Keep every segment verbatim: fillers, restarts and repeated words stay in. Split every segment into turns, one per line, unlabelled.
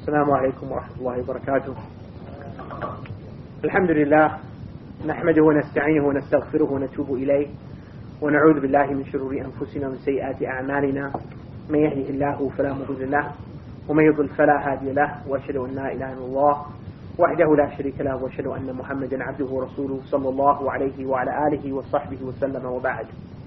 السلام عليكم ورحمة الله وبركاته. الحمد لله نحمده ونستعينه ونستغفره ونتوب إليه ونعوذ بالله من شرور أنفسنا ومن سيئات أعمالنا. من يهده الله فلا مضل له ومن يضل فلا هادي له، وأشهد أن لا إله إلا الله وحده لا شريك له، وأشهد أن محمدا عبده ورسوله صلى الله عليه وعلى آله وصحبه وسلم، وبعد.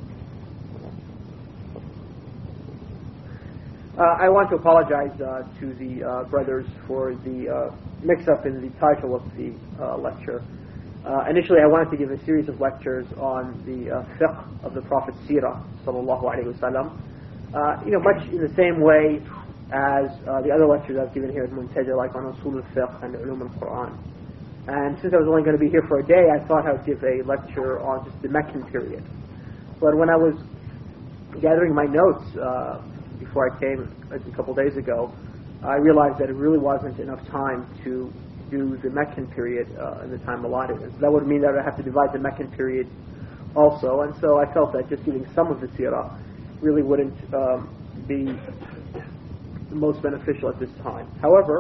Uh, I want to apologize uh, to the uh, brothers for the uh, mix-up in the title of the uh, lecture. Uh, initially, I wanted to give a series of lectures on the uh, fiqh of the Prophet's seerah, sallallahu alaihi wasallam. Uh, you know, much in the same way as uh, the other lectures I've given here at Muntaja, like on Usul al-Fiqh and Ulum al-Quran. And since I was only going to be here for a day, I thought I would give a lecture on just the Meccan period. But when I was gathering my notes uh, before I came a couple days ago, I realized that it really wasn't enough time to do the Meccan period uh, in the time allotted. And so that would mean that I'd have to divide the Meccan period also. And so I felt that just giving some of the seerah really wouldn't um, be the most beneficial at this time. However,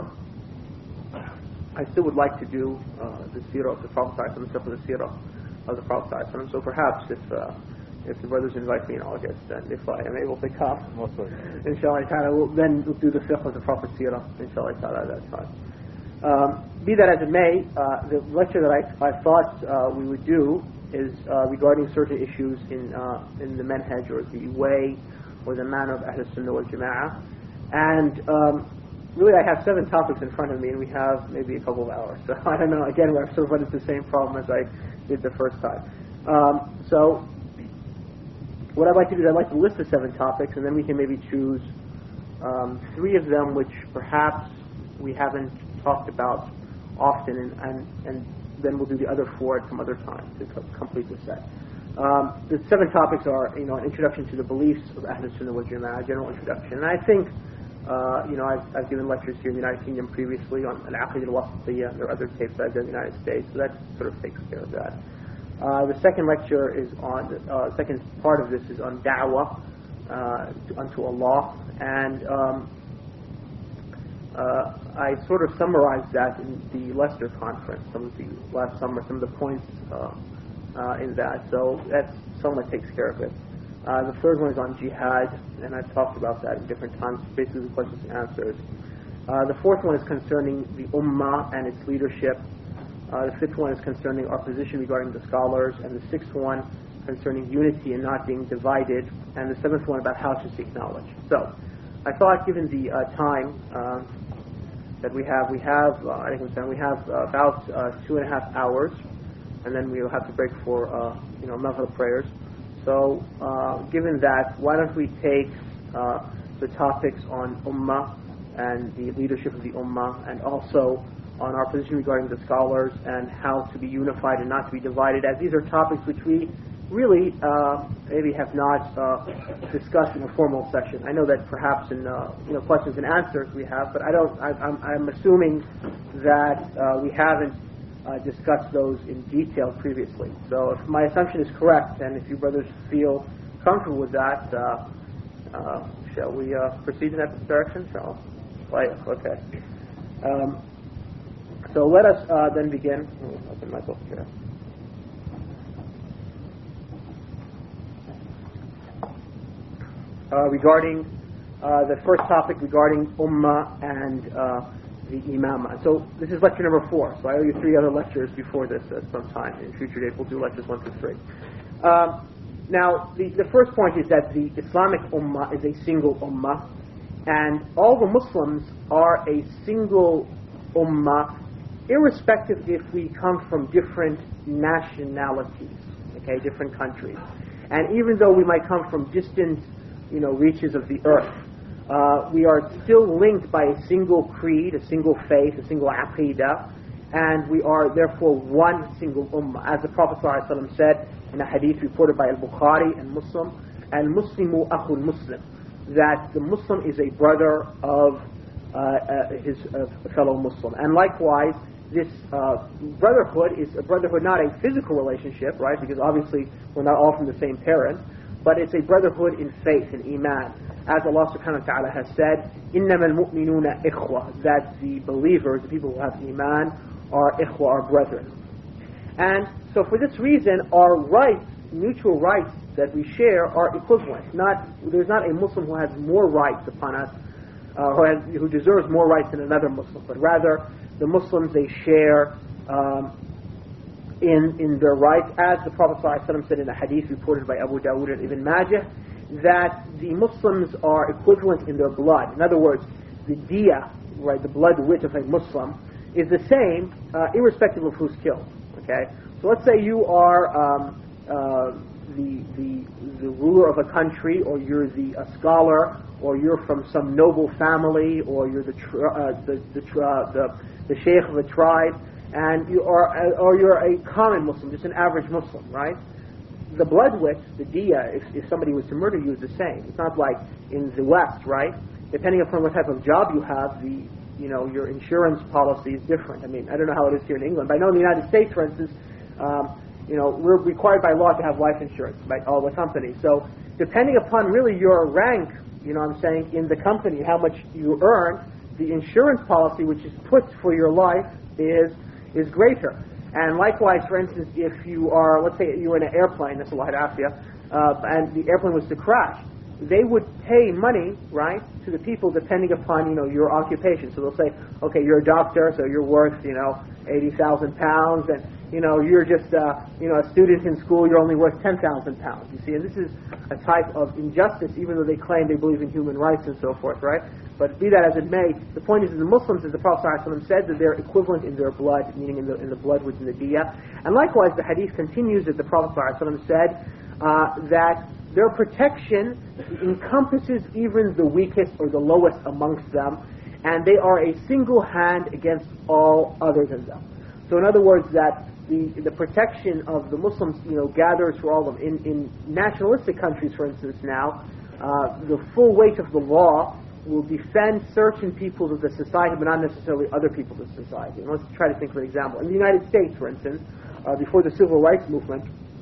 I still would like to do uh, the seerah of the Prophet, the stuff of the seerah of the Prophet. So perhaps if uh, if the brothers invite me in August, and if I am able to come, inshallah ta'ala, we'll then we'll do the fiqh of the Prophet seerah, inshallah ta'ala, at that time. Um, be that as it may, uh, the lecture that I, I thought uh, we would do is uh, regarding certain issues in uh, in the manhaj, or the way, or the manner of Ahl Sunnah wal Jama'ah. And um, really I have seven topics in front of me, and we have maybe a couple of hours. So I don't know, again, we're sort of running into the same problem as I did the first time. Um, so what I'd like to do is I'd like to list the seven topics, and then we can maybe choose um, three of them which perhaps we haven't talked about often, and, and, and then we'll do the other four at some other time to co- complete the set. Um, the seven topics are, you know, an introduction to the beliefs of Ahl Sunnah wal Jama'ah, a general introduction. And I think, uh, you know, I've, I've given lectures here in the United Kingdom previously on Al-Aqidah al-Wasitiyya. There are other tapes I've done in the United States, so that sort of takes care of that. Uh, the second lecture is on, uh, second part of this is on da'wah uh, unto Allah, and um, uh, I sort of summarized that in the Leicester conference, some of the last summer, some of the points uh, uh, in that, so that somewhat takes care of it. Uh, the third one is on jihad, and I've talked about that in different times, basically questions and answers. Uh, the fourth one is concerning the ummah and its leadership. Uh, the fifth one is concerning our position regarding the scholars, and the sixth one concerning unity and not being divided, and the seventh one about how to seek knowledge. So, I thought, given the uh, time uh, that we have, we have, uh, I think we have uh, about uh, two and a half hours, and then we'll have to break for, uh, you know, Maghrib prayers. So, uh, given that, why don't we take uh, the topics on ummah and the leadership of the ummah, and also on our position regarding the scholars and how to be unified and not to be divided, as these are topics which we really uh, maybe have not uh, discussed in a formal session. I know that perhaps in uh, you know, questions and answers we have, but I don't. I, I'm, I'm assuming that uh, we haven't uh, discussed those in detail previously. So if my assumption is correct, and if you brothers feel comfortable with that, uh, uh, shall we uh, proceed in that direction? Shall we? Okay. Um, So let us uh, then begin. I'll open my book here. Uh, regarding uh, the first topic regarding ummah and uh, the imamah. So this is lecture number four. So I owe you three other lectures before this at some time. In future days we'll do lectures one through three. Um, now the, the first point is that the Islamic ummah is a single ummah, and all the Muslims are a single ummah, irrespective if we come from different nationalities, okay, different countries. And even though we might come from distant, you know, reaches of the earth, uh, we are still linked by a single creed, a single faith, a single aqidah, and we are therefore one single ummah. As the Prophet ﷺ said in a hadith reported by Al-Bukhari and Muslim, Al-Muslimu akhul Muslim, that the Muslim is a brother of uh, uh, his uh, fellow Muslim. And likewise, this uh, brotherhood is a brotherhood, not a physical relationship, right? Because obviously we're not all from the same parent, but it's a brotherhood in faith and iman. as Allah subhanahu wa ta'ala has said, إِنَّمَا الْمُؤْمِنُونَ إِخْوَةً, that the believers, the people who have iman, are ikhwa, are brethren. And so for this reason, our rights, mutual rights that we share are equivalent. Not, there's not a Muslim who has more rights upon us, uh, who, has, who deserves more rights than another Muslim, but rather the Muslims, they share um, in, in their rights, as the Prophet ﷺ said in a hadith reported by Abu Dawud and Ibn Majah, that the Muslims are equivalent in their blood. In other words, the diya, right, the blood width of a Muslim, is the same, uh, irrespective of who's killed. Okay, so let's say you are um, uh, the the the ruler of a country, or you're the a scholar, or you're from some noble family, or you're the tr- uh, the the, uh, the the sheikh of a tribe, and you are, uh, or you're a common Muslim, just an average Muslim, right? The blood width, the diya, if, if somebody was to murder you, is the same. It's not like in the West, right? Depending upon what type of job you have, the you know your insurance policy is different. I mean, I don't know how it is here in England, but I know in the United States, for instance, um, you know, we're required by law to have life insurance by all the companies. So depending upon really your rank, you know what I'm saying, in the company, how much you earn, the insurance policy which is put for your life is is greater. And likewise, for instance, if you are, let's say you were in an airplane, that's Allah Afia, uh, and the airplane was to crash, they would pay money, right, to the people depending upon, you know, your occupation. So they'll say, okay, you're a doctor, so you're worth, you know, eighty thousand pounds, and, you know, you're just, uh, you know, a student in school, you're only worth ten thousand pounds, you see. And this is a type of injustice, even though they claim they believe in human rights and so forth, right? But be that as it may, the point is that the Muslims, as the Prophet ﷺ said, that they're equivalent in their blood, meaning in the, in the blood within the diya. And likewise, the hadith continues that the Prophet ﷺ said uh, that their protection encompasses even the weakest or the lowest amongst them, and they are a single hand against all other than them. So in other words, that the the protection of the Muslims, you know, gathers for all of them. In, in nationalistic countries, for instance, now, uh, the full weight of the law will defend certain peoples of the society, but not necessarily other peoples of society. And let's try to think of an example. In the United States, for instance, uh, before the Civil Rights Movement,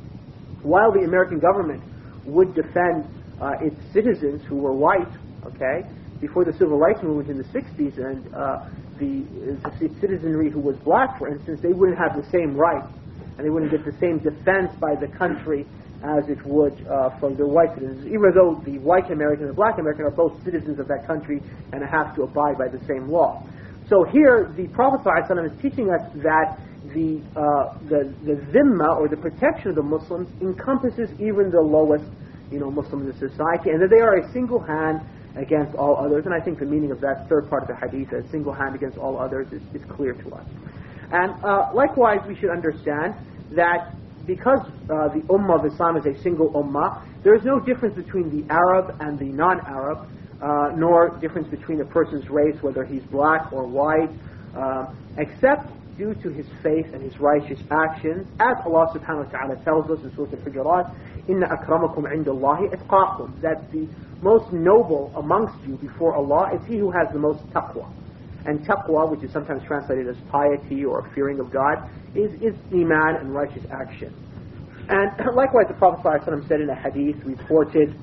while the American government would defend uh, its citizens who were white, okay, before the Civil Rights Movement in the sixties, and uh, the, the citizenry who was black, for instance, they wouldn't have the same rights, and they wouldn't get the same defense by the country as it would uh, from the white citizens, even though the white American and the black American are both citizens of that country and have to abide by the same law. So here, the Prophet ﷺ is teaching us that the uh, the the zimma, or the protection of the Muslims, encompasses even the lowest, you know, Muslims in the society, and that they are a single hand against all others. And I think the meaning of that third part of the hadith, a single hand against all others, is, is clear to us. And uh, likewise, we should understand that because uh, the ummah of Islam is a single ummah, there is no difference between the Arab and the non-Arab, uh, nor difference between a person's race, whether he's black or white, uh, except due to his faith and his righteous actions, as Allah subhanahu wa ta'ala tells us in Surah Al-Hujurat, Inna akramakum indallahi atqakum, that the most noble amongst you before Allah is he who has the most taqwa. And taqwa, which is sometimes translated as piety or fearing of God, is, is iman and righteous action. And likewise, the Prophet ﷺ said in a hadith reported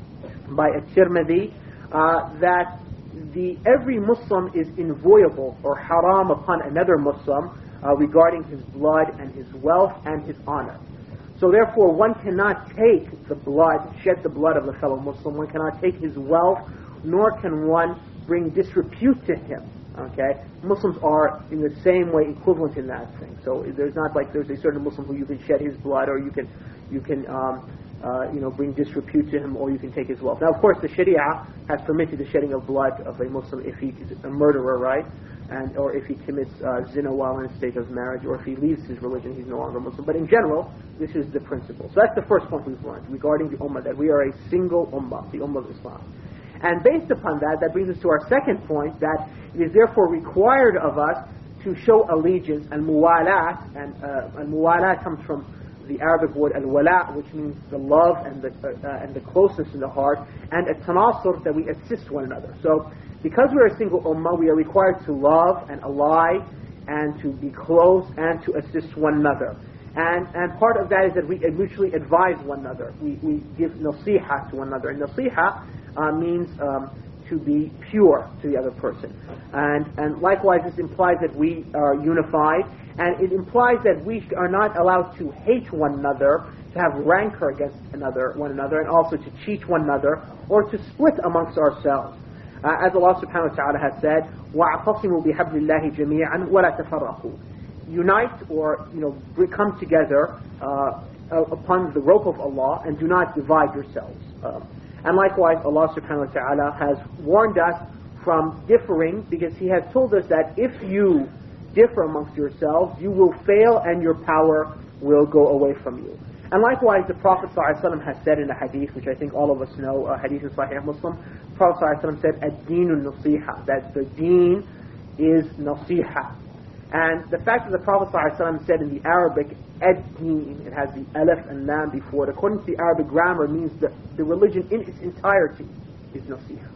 by At-Tirmidhi uh, that the every Muslim is inviolable or haram upon another Muslim uh, regarding his blood and his wealth and his honor. So therefore, one cannot take the blood, shed the blood of a fellow Muslim. One cannot take his wealth, nor can one bring disrepute to him. Okay, Muslims are in the same way equivalent in that thing. So there's not like there's a certain Muslim who you can shed his blood, or you can, you can, um, uh, you know, bring disrepute to him, or you can take his wealth. Now, of course, the Sharia has permitted the shedding of blood of a Muslim if he is a murderer, right? And or if he commits uh, zina while in a state of marriage, or if he leaves his religion, he's no longer Muslim. But in general, this is the principle. So that's the first point we've learned regarding the ummah, that we are a single ummah, the ummah of Islam. And based upon that, that brings us to our second point, that it is therefore required of us to show allegiance, and muwalat, and, uh, and muwalat comes from the Arabic word al-wala, which means the love and the, uh, and the closeness in the heart, and at-tanasur, that we assist one another. So, because we are a single ummah, we are required to love and ally, and to be close, and to assist one another. And and part of that is that we mutually advise one another. We we give nasiha to one another. And nasiha uh, means um, to be pure to the other person. And, and likewise, this implies that we are unified, and it implies that we are not allowed to hate one another, to have rancor against another, one another, and also to cheat one another, or to split amongst ourselves. Uh, as Allah subhanahu wa ta'ala has said, وَاعْتَصِمُوا بِحَبْلِ اللَّهِ جَمِيعًا وَلَا تَفَرَّقُوا. Unite, or you know, come together uh, upon the rope of Allah, and do not divide yourselves. Uh, and likewise, Allah subhanahu wa ta'ala has warned us from differing, because He has told us that if you differ amongst yourselves, you will fail and your power will go away from you. And likewise, the Prophet ﷺ has said in a hadith, which I think all of us know, a hadith in Sahih Muslim, the Prophet ﷺ said, ad-deenu nasiha, that the deen is nasiha. And the fact that the Prophet ﷺ said in the Arabic, ad-deen, it has the alif and lam before it, according to the Arabic grammar, means that the religion in its entirety is nasiha.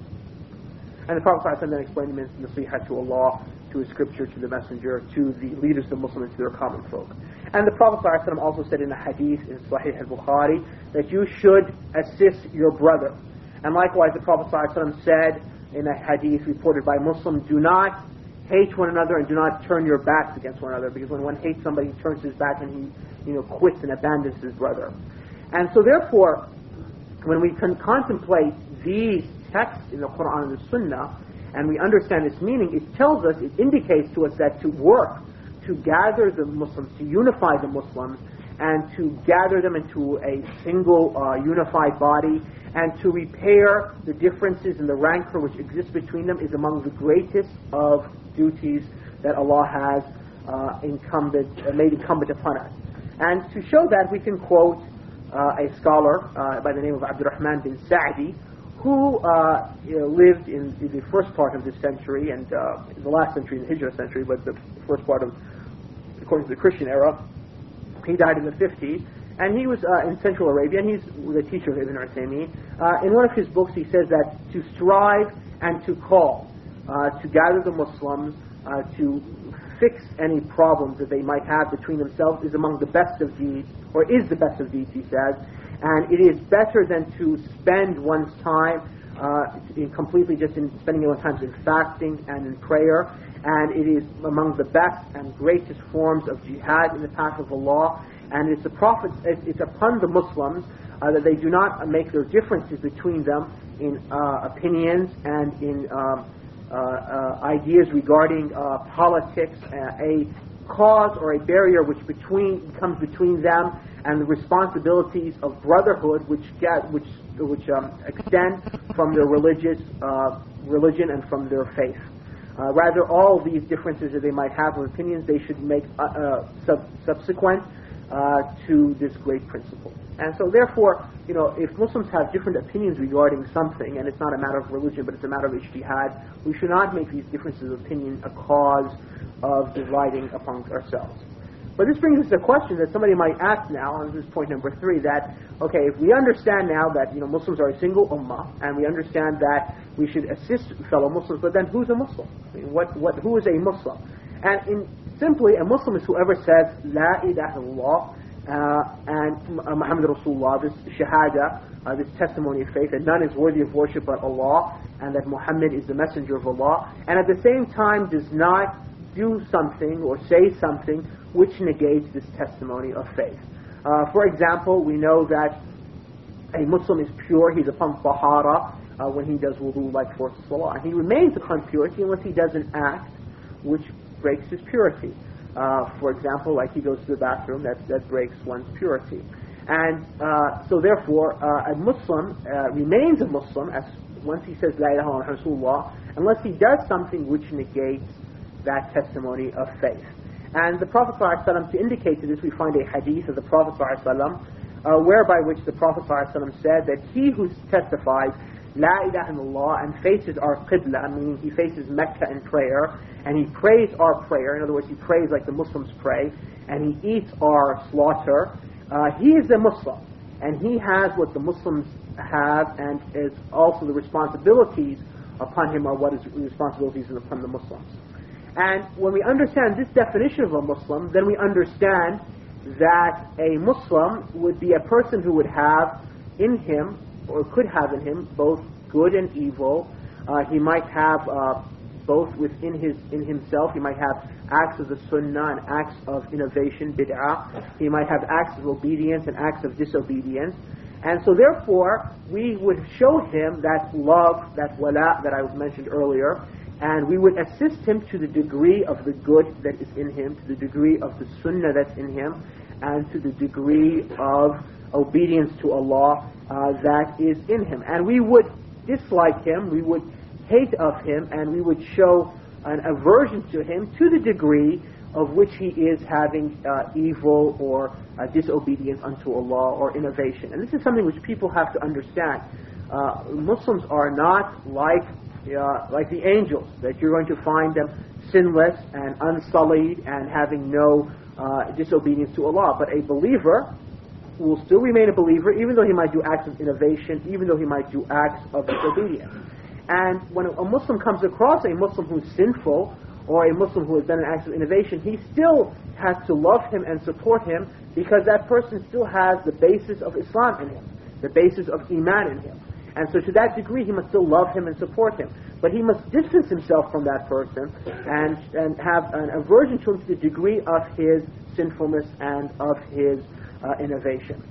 And the Prophet ﷺ then explained it means nasiha to Allah, to His scripture, to the messenger, to the leaders of the Muslims, to their common folk. And the Prophet ﷺ also said in a hadith in Sahih al-Bukhari that you should assist your brother. And likewise, the Prophet ﷺ said in a hadith reported by Muslim, do not hate one another and do not turn your backs against one another, because when one hates somebody, he turns his back and he, you know, quits and abandons his brother. And so therefore, when we can contemplate these texts in the Quran and the Sunnah, and we understand its meaning, it tells us, it indicates to us that to work to gather the Muslims, to unify the Muslims, and to gather them into a single uh, unified body, and to repair the differences and the rancor which exists between them, is among the greatest of duties that Allah has uh, incumbent, uh, made incumbent upon us. And to show that, we can quote uh, a scholar uh, by the name of Abdurrahman bin Sa'di, who uh, you know, lived in, in the first part of this century, and uh, in the last century, in the Hijrah century, but the first part of, according to the Christian era. He died in the fifties, and he was uh, in Central Arabia, and he's the teacher of Ibn Uthaymeen. Uh, in one of his books, he says that to strive and to call, uh, to gather the Muslims, uh, to fix any problems that they might have between themselves is among the best of deeds, or is the best of deeds, he says. And it is better than to spend one's time uh, in completely just in spending one's time in fasting and in prayer. And it is among the best and greatest forms of jihad in the path of Allah. And it's the Prophet, it's upon the Muslims uh, that they do not make their differences between them in uh, opinions and in um, uh, uh, ideas regarding uh, politics, uh, a cause or a barrier which between comes between them and the responsibilities of brotherhood, which get which which um, extend from their religious uh, religion and from their faith. Uh, rather, all these differences that they might have of opinions, they should make uh, uh, sub- subsequent uh, to this great principle. And so, therefore, you know, if Muslims have different opinions regarding something, and it's not a matter of religion, but it's a matter of ijtihad, we should not make these differences of opinion a cause of dividing amongst ourselves. But this brings us to a question that somebody might ask now, and this is point number three, that, okay, if we understand now that, you know, Muslims are a single ummah, and we understand that we should assist fellow Muslims, but then who's a Muslim? I mean, what, what, who is a Muslim? And in, simply, a Muslim is whoever says, La ilaha illallah, uh, and Muhammad Rasulullah, this shahada, uh, this testimony of faith, that none is worthy of worship but Allah, and that Muhammad is the messenger of Allah, and at the same time does not do something or say something which negates this testimony of faith. Uh, for example, we know that a Muslim is pure, he's upon tahara uh, when he does wudu, like for salah. And he remains upon purity unless he does an act which breaks his purity. Uh, for example, like he goes to the bathroom, that, that breaks one's purity. And uh, so therefore, uh, a Muslim uh, remains a Muslim as once he says La ilaha illallah Rasulullah, unless he does something which negates that testimony of faith. And the Prophet ﷺ, to indicate to this, we find a hadith of the Prophet ﷺ, uh, whereby which the Prophet ﷺ said that he who testifies La ilaha illallah and faces our qibla, meaning he faces Mecca in prayer, and he prays our prayer, in other words, he prays like the Muslims pray, and he eats our slaughter, uh, he is a Muslim, and he has what the Muslims have, and is also the responsibilities upon him are what is responsibilities upon the Muslims. And when we understand this definition of a Muslim, then we understand that a Muslim would be a person who would have in him, or could have in him, both good and evil. Uh, he might have uh, both within his in himself. He might have acts of the sunnah and acts of innovation, bid'ah. He might have acts of obedience and acts of disobedience. And so therefore, we would show him that love, that wala that I mentioned earlier, and we would assist him to the degree of the good that is in him, to the degree of the sunnah that's in him, and to the degree of obedience to Allah uh, that is in him. And we would dislike him, we would hate of him, and we would show an aversion to him to the degree of which he is having uh, evil or uh, disobedience unto Allah or innovation. And this is something which people have to understand. Uh, Muslims are not like uh, like the angels, that you're going to find them sinless and unsullied and having no uh, disobedience to Allah. But a believer will still remain a believer, even though he might do acts of innovation, even though he might do acts of disobedience. And when a Muslim comes across a Muslim who's sinful, or a Muslim who has done an act of innovation, he still has to love him and support him, because that person still has the basis of Islam in him, the basis of Iman in him. And so to that degree, he must still love him and support him. But he must distance himself from that person and, and have an aversion to him to the degree of his sinfulness and of his uh, innovation.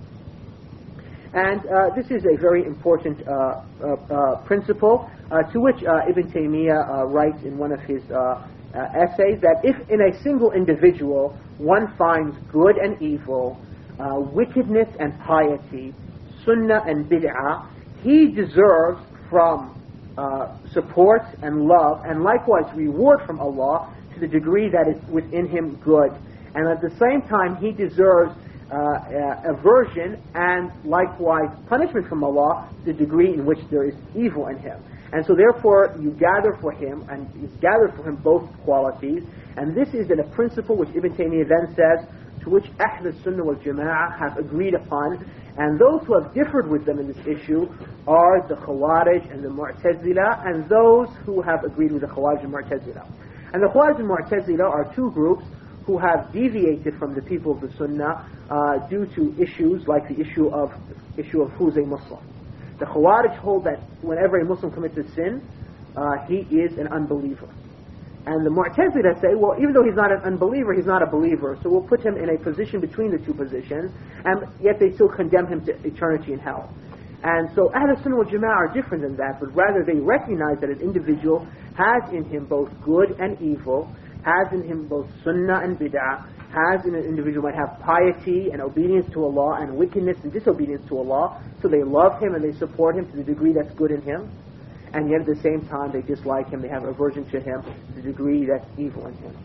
And uh, this is a very important uh, uh, uh, principle uh, to which uh, Ibn Taymiyyah uh, writes in one of his uh, uh, essays, that if in a single individual one finds good and evil, uh, wickedness and piety, sunnah and bid'ah, he deserves from uh, support and love, and likewise reward from Allah to the degree that is within him good. And at the same time, he deserves Uh, uh, aversion and likewise punishment from Allah to the degree in which there is evil in him. And so therefore you gather for him, and you gather for him both qualities, and this is in a principle which Ibn Taymiyyah then says, to which Ahl Sunnah wal Jama'ah have agreed upon, and those who have differed with them in this issue are the Khawarij and the Mu'tazila, and those who have agreed with the Khawarij and Mu'tazila. And the Khawarij and Mu'tazila are two groups who have deviated from the people of the Sunnah uh, due to issues like the issue of issue of who's a Muslim. The Khawarij hold that whenever a Muslim commits a sin, uh, he is an unbeliever. And the Mu'tazila say, well, even though he's not an unbeliever, he's not a believer, so we'll put him in a position between the two positions, and yet they still condemn him to eternity in hell. And so Ahl Sunnah wal Jama'ah are different than that, but rather they recognize that an individual has in him both good and evil, has in him both sunnah and bid'ah, has in an individual might have piety and obedience to Allah and wickedness and disobedience to Allah, so they love him and they support him to the degree that's good in him, and yet at the same time they dislike him, they have aversion to him to the degree that's evil in him.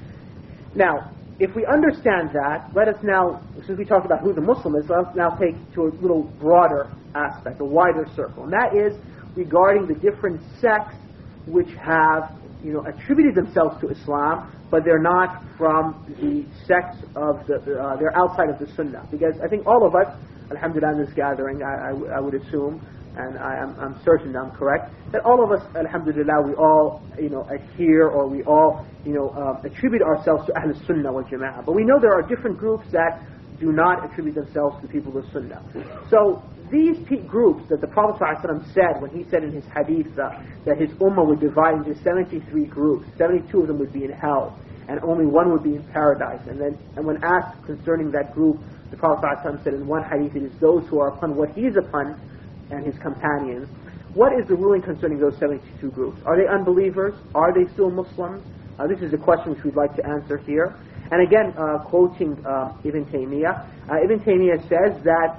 Now, if we understand that, let us now, since we talked about who the Muslim is, let's now take to a little broader aspect, a wider circle, and that is regarding the different sects which have you know, attributed themselves to Islam, but they're not from the sects of the, uh, they're outside of the Sunnah. Because I think all of us, alhamdulillah, in this gathering, I, I, I would assume, and I am, I'm certain I'm correct, that all of us, alhamdulillah, we all, you know, adhere or we all, you know, uh, attribute ourselves to Ahl Sunnah wal Jama'ah. But we know there are different groups that do not attribute themselves to the people of Sunnah. So these groups that the Prophet ﷺ said when he said in his hadith uh, that his ummah would divide into seventy-three groups, seventy-two of them would be in hell, and only one would be in paradise. And then, and when asked concerning that group, the Prophet ﷺ said in one hadith, it is those who are upon what he is upon and his companions. What is the ruling concerning those seventy-two groups? Are they unbelievers? Are they still Muslims? Uh, this is the question which we'd like to answer here. And again, uh, quoting uh, Ibn Taymiyyah, uh, Ibn Taymiyyah says that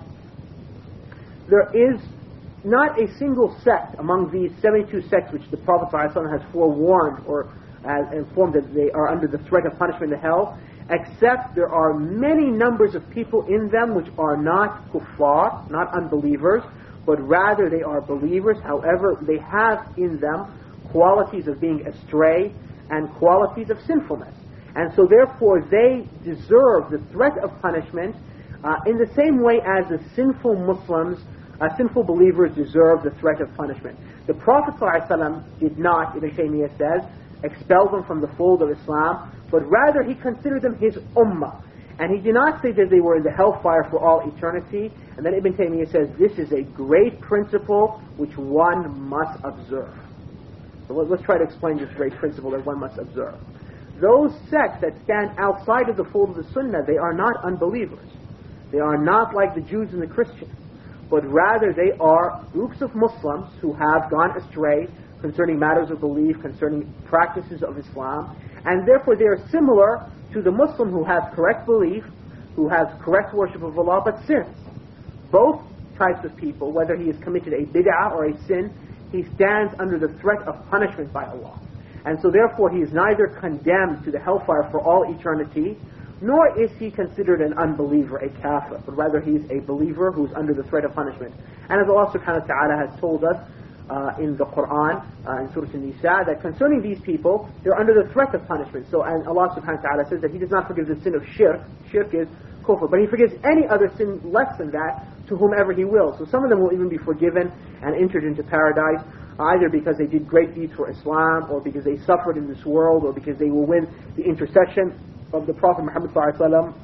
there is not a single sect among these seventy-two sects which the Prophet ﷺ has forewarned or has informed that they are under the threat of punishment in hell, except there are many numbers of people in them which are not kuffar, not unbelievers, but rather they are believers. However, they have in them qualities of being astray and qualities of sinfulness. And so therefore they deserve the threat of punishment uh, in the same way as the sinful Muslims, uh, sinful believers deserve the threat of punishment. The Prophet ﷺ did not, Ibn Taymiyyah says, expel them from the fold of Islam, but rather he considered them his ummah. And he did not say that they were in the hellfire for all eternity. And then Ibn Taymiyyah says this is a great principle which one must observe. So let's try to explain this great principle that one must observe. Those sects that stand outside of the fold of the Sunnah, they are not unbelievers. They are not like the Jews and the Christians, but rather they are groups of Muslims who have gone astray concerning matters of belief, concerning practices of Islam, and therefore they are similar to the Muslim who has correct belief, who has correct worship of Allah, but sins. Both types of people, whether he has committed a bid'ah or a sin, he stands under the threat of punishment by Allah. And so therefore he is neither condemned to the hellfire for all eternity, nor is he considered an unbeliever, a kafir, but rather he is a believer who is under the threat of punishment. And as Allah subhanahu wa ta'ala has told us uh, in the Quran, uh, in Surah An-Nisa, that concerning these people, they're under the threat of punishment. So and Allah subhanahu wa ta'ala says that he does not forgive the sin of shirk. Shirk is kufr, but he forgives any other sin less than that to whomever he wills. So some of them will even be forgiven and entered into paradise, either because they did great deeds for Islam, or because they suffered in this world, or because they will win the intercession of the Prophet Muhammad sallallahu alaihi wasallam,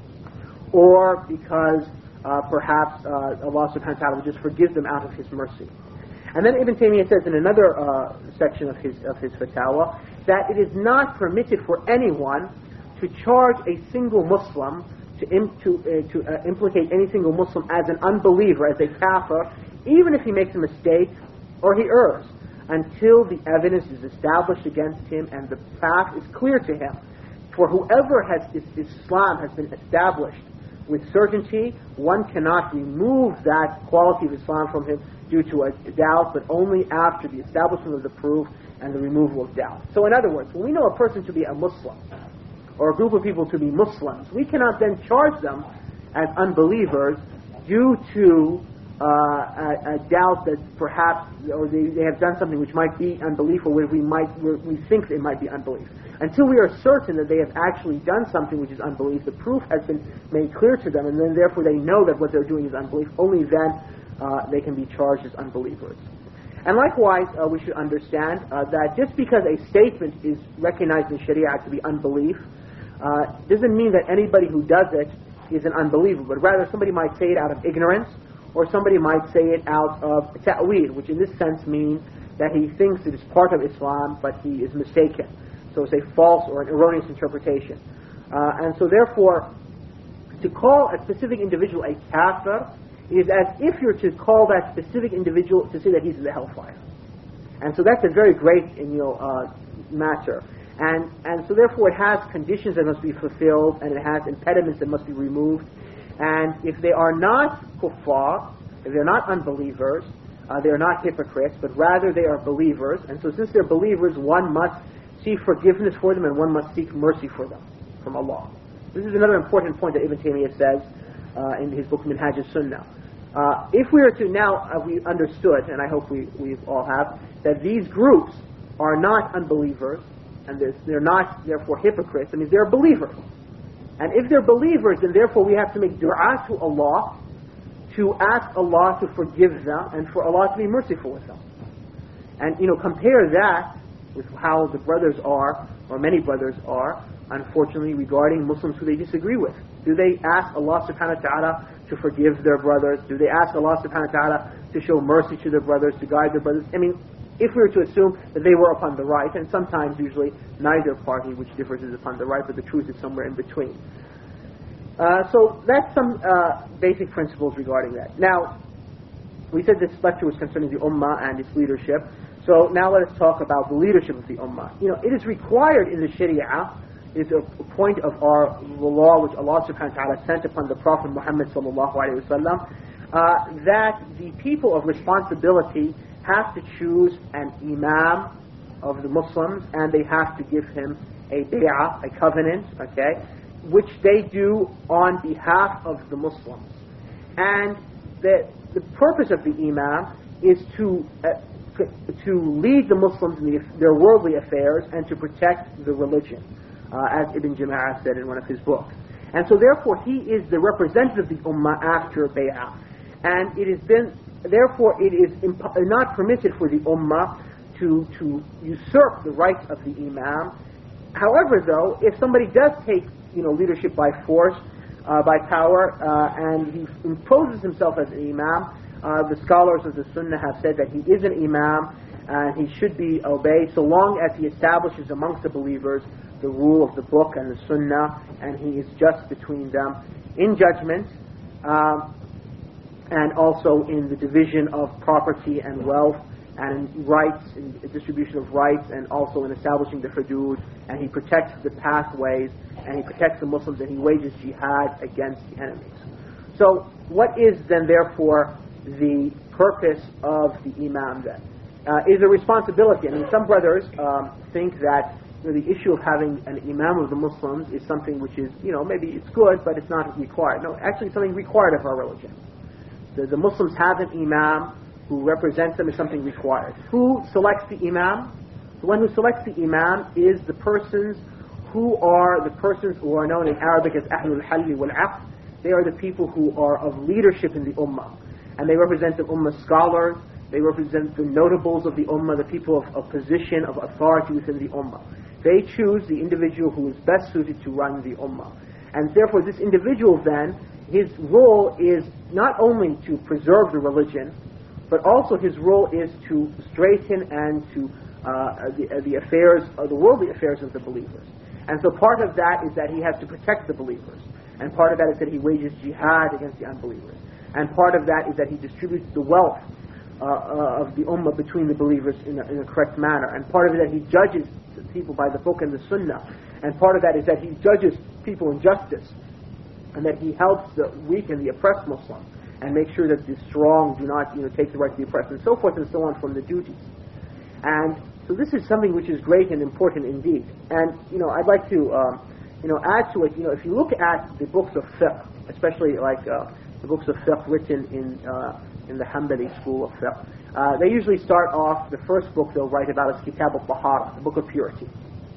or because uh, perhaps uh, Allah subhanahu wa ta'ala will just forgive them out of His mercy. And then Ibn Taymiyyah says in another uh, section of his of his fatwa that it is not permitted for anyone to charge a single Muslim to im to, uh, to uh, implicate any single Muslim as an unbeliever, as a kafir, even if he makes a mistake or he errs, until the evidence is established against him and the path is clear to him. For whoever has Islam has been established with certainty, one cannot remove that quality of Islam from him due to a doubt, but only after the establishment of the proof and the removal of doubt. So in other words, when we know a person to be a Muslim, or a group of people to be Muslims, we cannot then charge them as unbelievers due to uh, a, a doubt that perhaps, or they, they have done something which might be unbelief, or where we might, where we think it might be unbelief. Until we are certain that they have actually done something which is unbelief, the proof has been made clear to them, and then therefore they know that what they're doing is unbelief, only then uh, they can be charged as unbelievers. And likewise, uh, we should understand uh, that just because a statement is recognized in Sharia to be unbelief, uh, doesn't mean that anybody who does it is an unbeliever, but rather somebody might say it out of ignorance, or somebody might say it out of ta'wil, which in this sense means that he thinks it is part of Islam, but he is mistaken. So it's a false or an erroneous interpretation. Uh, and so therefore, to call a specific individual a kafir is as if you're to call that specific individual to say that he's in the hellfire. And so that's a very great you know, uh, matter. And, and so therefore it has conditions that must be fulfilled, and it has impediments that must be removed. And if they are not kuffar, if they're not unbelievers, uh, they're not hypocrites, but rather they are believers. And so since they're believers, one must seek forgiveness for them, and one must seek mercy for them from Allah. This is another important point that Ibn Taymiyyah says uh, in his book Minhaj al-Sunnah. Uh, if we are to now, uh, we understood, and I hope we, we all have, that these groups are not unbelievers, and they're, they're not therefore hypocrites, I mean they're believers. And if they're believers, then therefore we have to make dua to Allah, to ask Allah to forgive them, and for Allah to be merciful with them. And, you know, compare that with how the brothers are, or many brothers are, unfortunately, regarding Muslims who they disagree with. Do they ask Allah subhanahu wa ta'ala to forgive their brothers? Do they ask Allah subhanahu wa ta'ala to show mercy to their brothers, to guide their brothers? I mean, if we were to assume that they were upon the right, and sometimes, usually, neither party which differs is upon the right, but the truth is somewhere in between. Uh, so that's some uh, basic principles regarding that. Now, we said this lecture was concerning the Ummah and its leadership. So now let us talk about the leadership of the Ummah. You know, it is required in the Sharia, it is a point of our the law which Allah subhanahu wa ta'ala sent upon the Prophet Muhammad sallallahu alayhi wa sallam, uh, that the people of responsibility have to choose an imam of the Muslims, and they have to give him a bay'ah, a covenant, okay, which they do on behalf of the Muslims. And the, the purpose of the imam is to uh, to lead the Muslims in the, their worldly affairs and to protect the religion, uh, as Ibn Jama'ah said in one of his books. And so therefore he is the representative of the Ummah after Bay'ah. And it has been, therefore it is imp- not permitted for the Ummah to, to usurp the rights of the Imam However, though, if somebody does take, you know, leadership by force, uh, by power, uh, and he imposes himself as an imam, uh, the scholars of the Sunnah have said that he is an imam and he should be obeyed so long as he establishes amongst the believers the rule of the book and the Sunnah, and he is just between them in judgment, um, and also in the division of property and wealth, and in rights, in distribution of rights, and also in establishing the hudud, and he protects the pathways, and he protects the Muslims, and he wages jihad against the enemies. So what is then therefore the purpose of the imam then? Uh, is a responsibility. I mean, some brothers um, think that, you know, the issue of having an imam of the Muslims is something which is, you know, maybe it's good, but it's not required. No, actually it's something required of our religion. The, the Muslims have an imam who represents them is something required. Who selects the imam? The one who selects the imam is the persons who are the persons who are known in Arabic as Ahlul Halli wal Aqd. They are the people who are of leadership in the ummah. And they represent the ummah scholars, they represent the notables of the ummah, the people of, of position, of authority within the ummah. They choose the individual who is best suited to run the ummah. And therefore this individual then, his role is not only to preserve the religion, but also his role is to straighten and to uh, the, uh, the affairs, uh, the worldly affairs of the believers. And so part of that is that he has to protect the believers. And part of that is that he wages jihad against the unbelievers. And part of that is that he distributes the wealth uh, uh, of the ummah between the believers in a, in a correct manner. And part of it is that he judges people by the book and the sunnah. And part of that is that he judges people in justice. And that he helps the weak and the oppressed Muslim. And make sure that the strong do not, you know, take the right to the oppressed, and so forth and so on from the duties. And so this is something which is great and important indeed. And, you know, I'd like to, um, you know, add to it, you know, if you look at the books of fiqh, especially like uh, the books of fiqh written in uh, in the Hanbali school of fiqh, uh, they usually start off, the first book they'll write about is Kitab al-Tahara, the book of purity.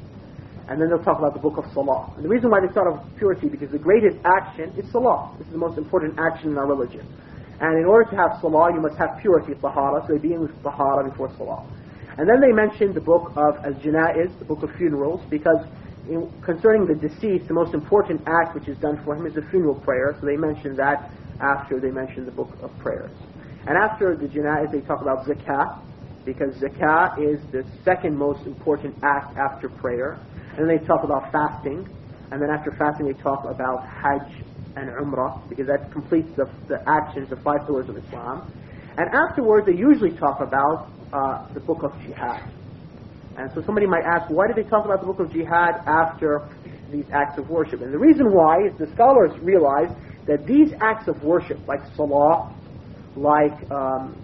And then they'll talk about the book of Salah. And the reason why they start off with purity, because the greatest action is Salah. This is the most important action in our religion. And in order to have Salah, you must have purity, Tahara, so they begin with Tahara before Salah. And then they mention the book of Al-Janaiz, the book of funerals, because in, concerning the deceased, the most important act which is done for him is the funeral prayer, so they mention that after they mention the book of prayers. And after the Janaiz, they talk about Zakah, because Zakah is the second most important act after prayer. And then they talk about fasting, and then after fasting they talk about Hajj and Umrah, because that completes the, the actions, the five pillars of Islam. And afterwards they usually talk about uh, the book of Jihad. And so somebody might ask, why did they talk about the book of Jihad after these acts of worship? And the reason why is the scholars realize that these acts of worship, like Salah, like um,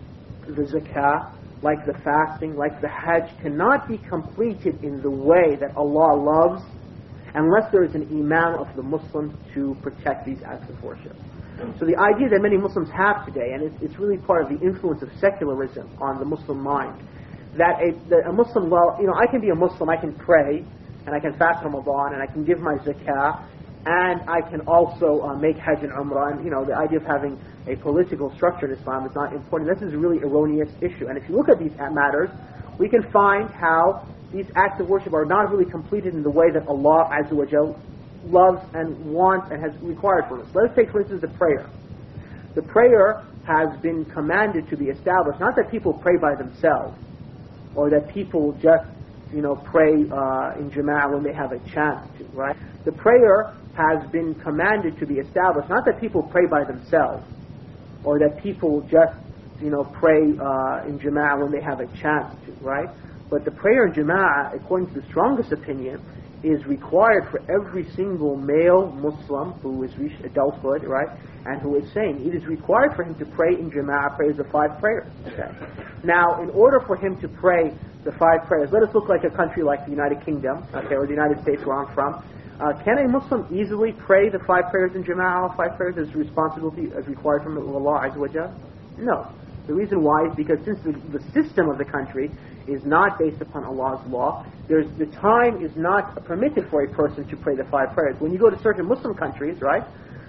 the Zakah, like the fasting, like the Hajj, cannot be completed in the way that Allah loves unless there is an imam of the Muslims to protect these acts of worship. So the idea that many Muslims have today, and it's, it's really part of the influence of secularism on the Muslim mind, that a, that a Muslim, well, you know, I can be a Muslim, I can pray, and I can fast Ramadan, and I can give my zakah, and I can also uh, make Hajj and Umrah. And, you know, the idea of having a political structure in Islam is not important. This is a really erroneous issue. And if you look at these matters, we can find how these acts of worship are not really completed in the way that Allah Azza wa Jal loves and wants and has required from us. Let us take, for instance, the prayer. The prayer has been commanded to be established. Not that people pray by themselves, or that people just, you know, pray uh, in Jama'ah when they have a chance to, right? The prayer has been commanded to be established. Not that people pray by themselves, or that people just, you know, pray uh, in Jama'ah when they have a chance to, right? But the prayer in Jama'ah, according to the strongest opinion, is required for every single male Muslim who has reached adulthood, right? And who is sane. It is required for him to pray in Jama'ah, pray the five prayers. Okay? Now, in order for him to pray the five prayers, let us look like a country like the United Kingdom, okay, or the United States where I'm from. Uh, can a Muslim easily pray the five prayers in Jama'ah, all five prayers, as responsibility as required from Allah Azza wa Jal? No. The reason why is because since the, the system of the country is not based upon Allah's law, there's, the time is not permitted for a person to pray the five prayers. When you go to certain Muslim countries, right,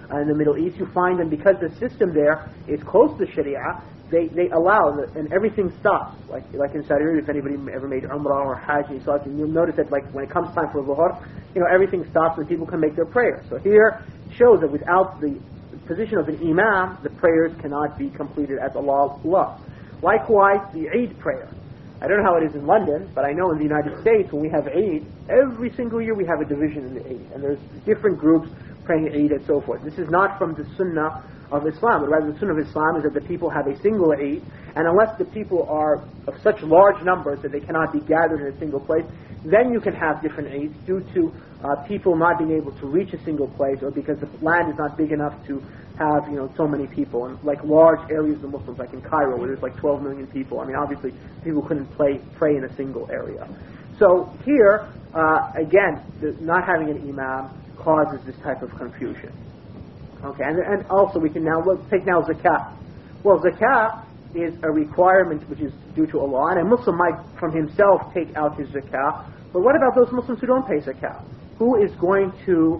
uh, in the Middle East, you find them, because the system there is close to Sharia, they, they allow, the, and everything stops. Like like in Saudi Arabia, if anybody ever made Umrah or Hajj, and so you'll notice that like when it comes time for Zuhur, you know, everything stops and people can make their prayer. So here shows that without the position of an imam, the prayers cannot be completed as Allah loves. Likewise, the Eid prayer. I don't know how it is in London, but I know in the United States when we have Eid, every single year we have a division in the Eid, and there's different groups praying Eid and so forth. This is not from the Sunnah of Islam, but rather the Sunnah of Islam is that the people have a single Eid, and unless the people are of such large numbers that they cannot be gathered in a single place, then you can have different Eids due to uh, people not being able to reach a single place, or because the land is not big enough to have, you know, so many people. And like large areas of the Muslims, like in Cairo, where there's like twelve million people, I mean, obviously people couldn't play, pray in a single area. So here, uh, again, the, not having an imam causes this type of confusion. Okay, and, and also we can now look, take now zakat. Well, zakat is a requirement which is due to Allah, and a Muslim might from himself take out his zakat. But what about those Muslims who don't pay zakat? Who is going to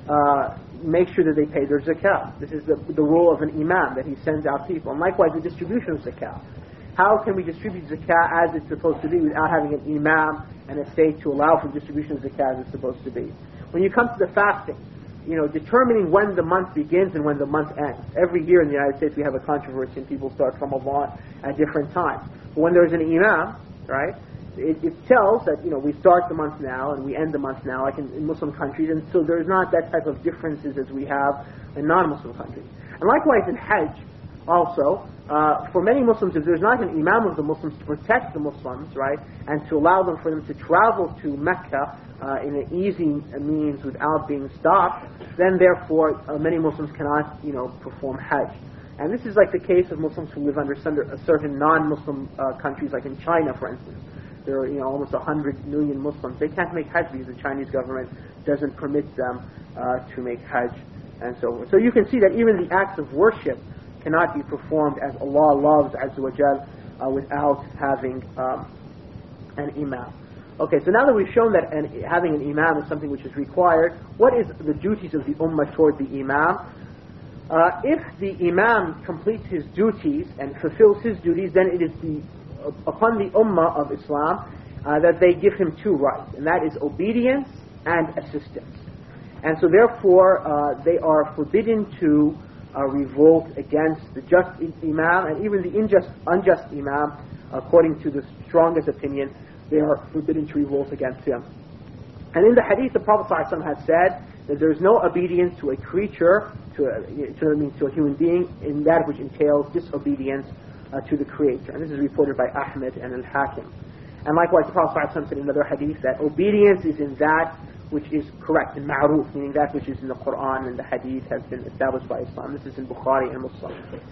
uh, make sure that they pay their zakat? This is the, the role of an imam, that he sends out people. And likewise, the distribution of zakat. How can we distribute zakat as it's supposed to be without having an imam and a state to allow for distribution of zakat as it's supposed to be? When you come to the fasting, you know, determining when the month begins and when the month ends. Every year in the United States we have a controversy and people start from Ramadan at different times. But when there's an imam, right, it, it tells that, you know, we start the month now and we end the month now, like in, in Muslim countries, and so there's not that type of differences as we have in non-Muslim countries. And likewise in Hajj, also, uh, for many Muslims, if there's not an imam of the Muslims to protect the Muslims, right, and to allow them for them to travel to Mecca uh, in an easy means without being stopped, then therefore uh, many Muslims cannot, you know, perform Hajj. And this is like the case of Muslims who live under certain non-Muslim uh, countries, like in China, for instance. There are, you know, almost one hundred million Muslims. They can't make Hajj because the Chinese government doesn't permit them uh, to make Hajj and so forth. So you can see that even the acts of worship cannot be performed as Allah loves, Azza wa Jal, uh, without having um, an imam. Okay, so now that we've shown that an, having an imam is something which is required, what is the duties of the ummah toward the imam? Uh, if the imam completes his duties and fulfills his duties, then it is the uh, upon the ummah of Islam uh, that they give him two rights, and that is obedience and assistance. And so therefore uh, they are forbidden to uh, revolt against the just imam, and even the unjust, unjust imam, according to the strongest opinion, they are forbidden to revolt against him. And in the hadith, the Prophet ﷺ has said that there is no obedience to a creature, to a, to, I mean, to a human being, in that which entails disobedience uh, to the Creator. And this is reported by Ahmed and Al-Hakim. And likewise, the Prophet ﷺ said in another hadith that obedience is in that which is correct, in ma'ruf, meaning that which is in the Quran and the hadith has been established by Islam. This is in Bukhari and Muslim.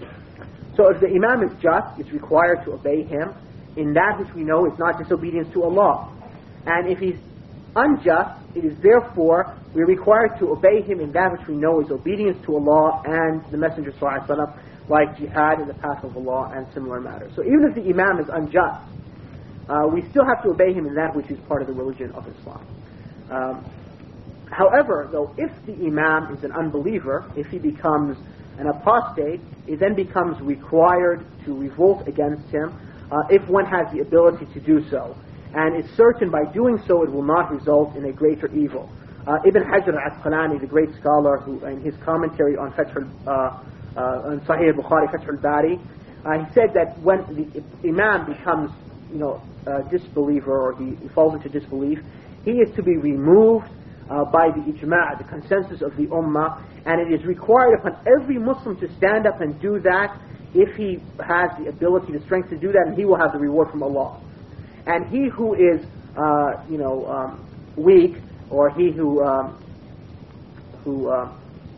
So if the imam is just, it's required to obey him in that which we know is not disobedience to Allah. And if he's unjust, it is therefore we're required to obey him in that which we know is obedience to Allah and the Messenger ﷺ, like jihad in the path of Allah and similar matters. So even if the imam is unjust, uh, we still have to obey him in that which is part of the religion of Islam. Um, however, though, if the imam is an unbeliever, if he becomes an apostate, it then becomes required to revolt against him uh, if one has the ability to do so. And it's certain by doing so it will not result in a greater evil. Uh, Ibn Hajar al-Asqalani, the great scholar, who in his commentary on Fath al- uh, uh, on Sahih al-Bukhari, Fath al-Bari, uh, he said that when the imam becomes, you know, a disbeliever, or he, he falls into disbelief, he is to be removed uh, by the ijma', the consensus of the ummah, and it is required upon every Muslim to stand up and do that if he has the ability, the strength to do that, and he will have the reward from Allah. And he who is, uh, you know, um, weak, or he who, um, who, uh,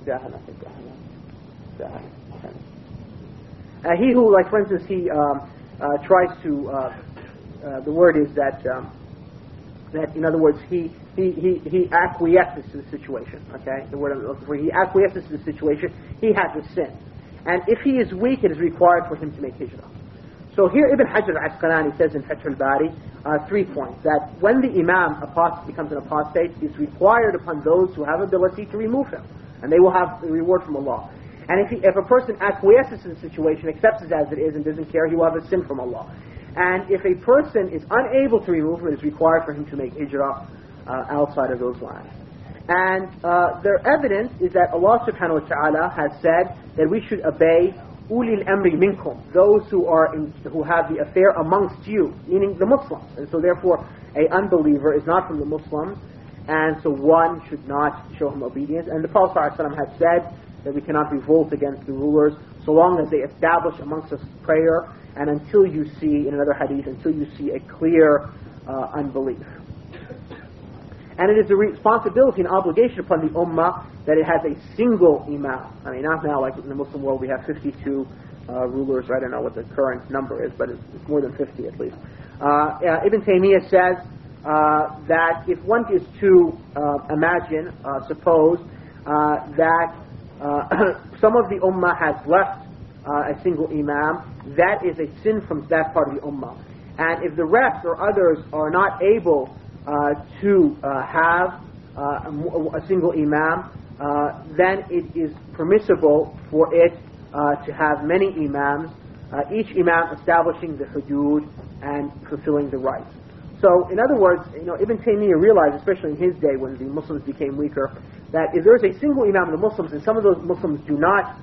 uh, he who, like for instance, he um, uh, tries to, uh, uh, the word is that, um, that in other words, he he he he acquiesces to the situation. Okay, the word I'm looking for, he acquiesces to the situation. He has a sin, and if he is weak, it is required for him to make hijrah. So here Ibn Hajar al-Asqalani says in Fath al-Bari uh, three points, that when the imam apost- becomes an apostate, it's required upon those who have ability to remove him. and they will have the reward from Allah. And if, he, if a person acquiesces in the situation, accepts it as it is, and doesn't care, he will have a sin from Allah. And if a person is unable to remove it, it is required for him to make hijrah uh, outside of those lands. And uh, their evidence is that Allah subhanahu wa ta'ala has said that we should obey ulil amri minkum, those who are in, who have the affair amongst you, meaning the Muslims. And so therefore, a unbeliever is not from the Muslims, and so one should not show him obedience. And the Prophet ﷺ has said that we cannot revolt against the rulers so long as they establish amongst us prayer, and until you see, in another hadith, until you see a clear uh, unbelief. And it is a responsibility and obligation upon the Ummah that it has a single Imam. I mean, not now, like in the Muslim world, we have fifty-two uh, rulers. I don't know what the current number is, but it's, it's more than fifty at least. Uh, uh, Ibn Taymiyyah says uh, that if one is to uh, imagine, uh, suppose, uh, that uh, some of the Ummah has left uh, a single Imam, that is a sin from that part of the Ummah. And if the rest or others are not able Uh, to uh, have uh, a, a single imam, uh, then it is permissible for it uh, to have many imams, uh, each imam establishing the hudud and fulfilling the rights. So, in other words, you know, Ibn Taymiyyah realized, especially in his day when the Muslims became weaker, that if there is a single imam of the Muslims and some of those Muslims do not.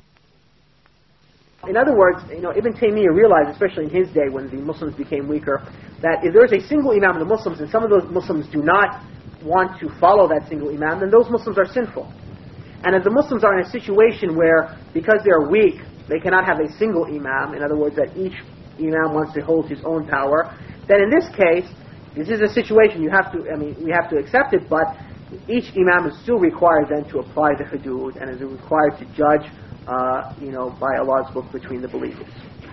In other words, you know, Ibn Taymiyyah realized, especially in his day when the Muslims became weaker, that if there is a single imam of the Muslims and some of those Muslims do not want to follow that single imam, then those Muslims are sinful. And if the Muslims are in a situation where, because they are weak, they cannot have a single imam, in other words, that each imam wants to hold his own power, then in this case, this is a situation you have to, I mean, we have to accept it, but each imam is still required then to apply the hudud and is required to judge Uh, you know, by Allah's book between the believers.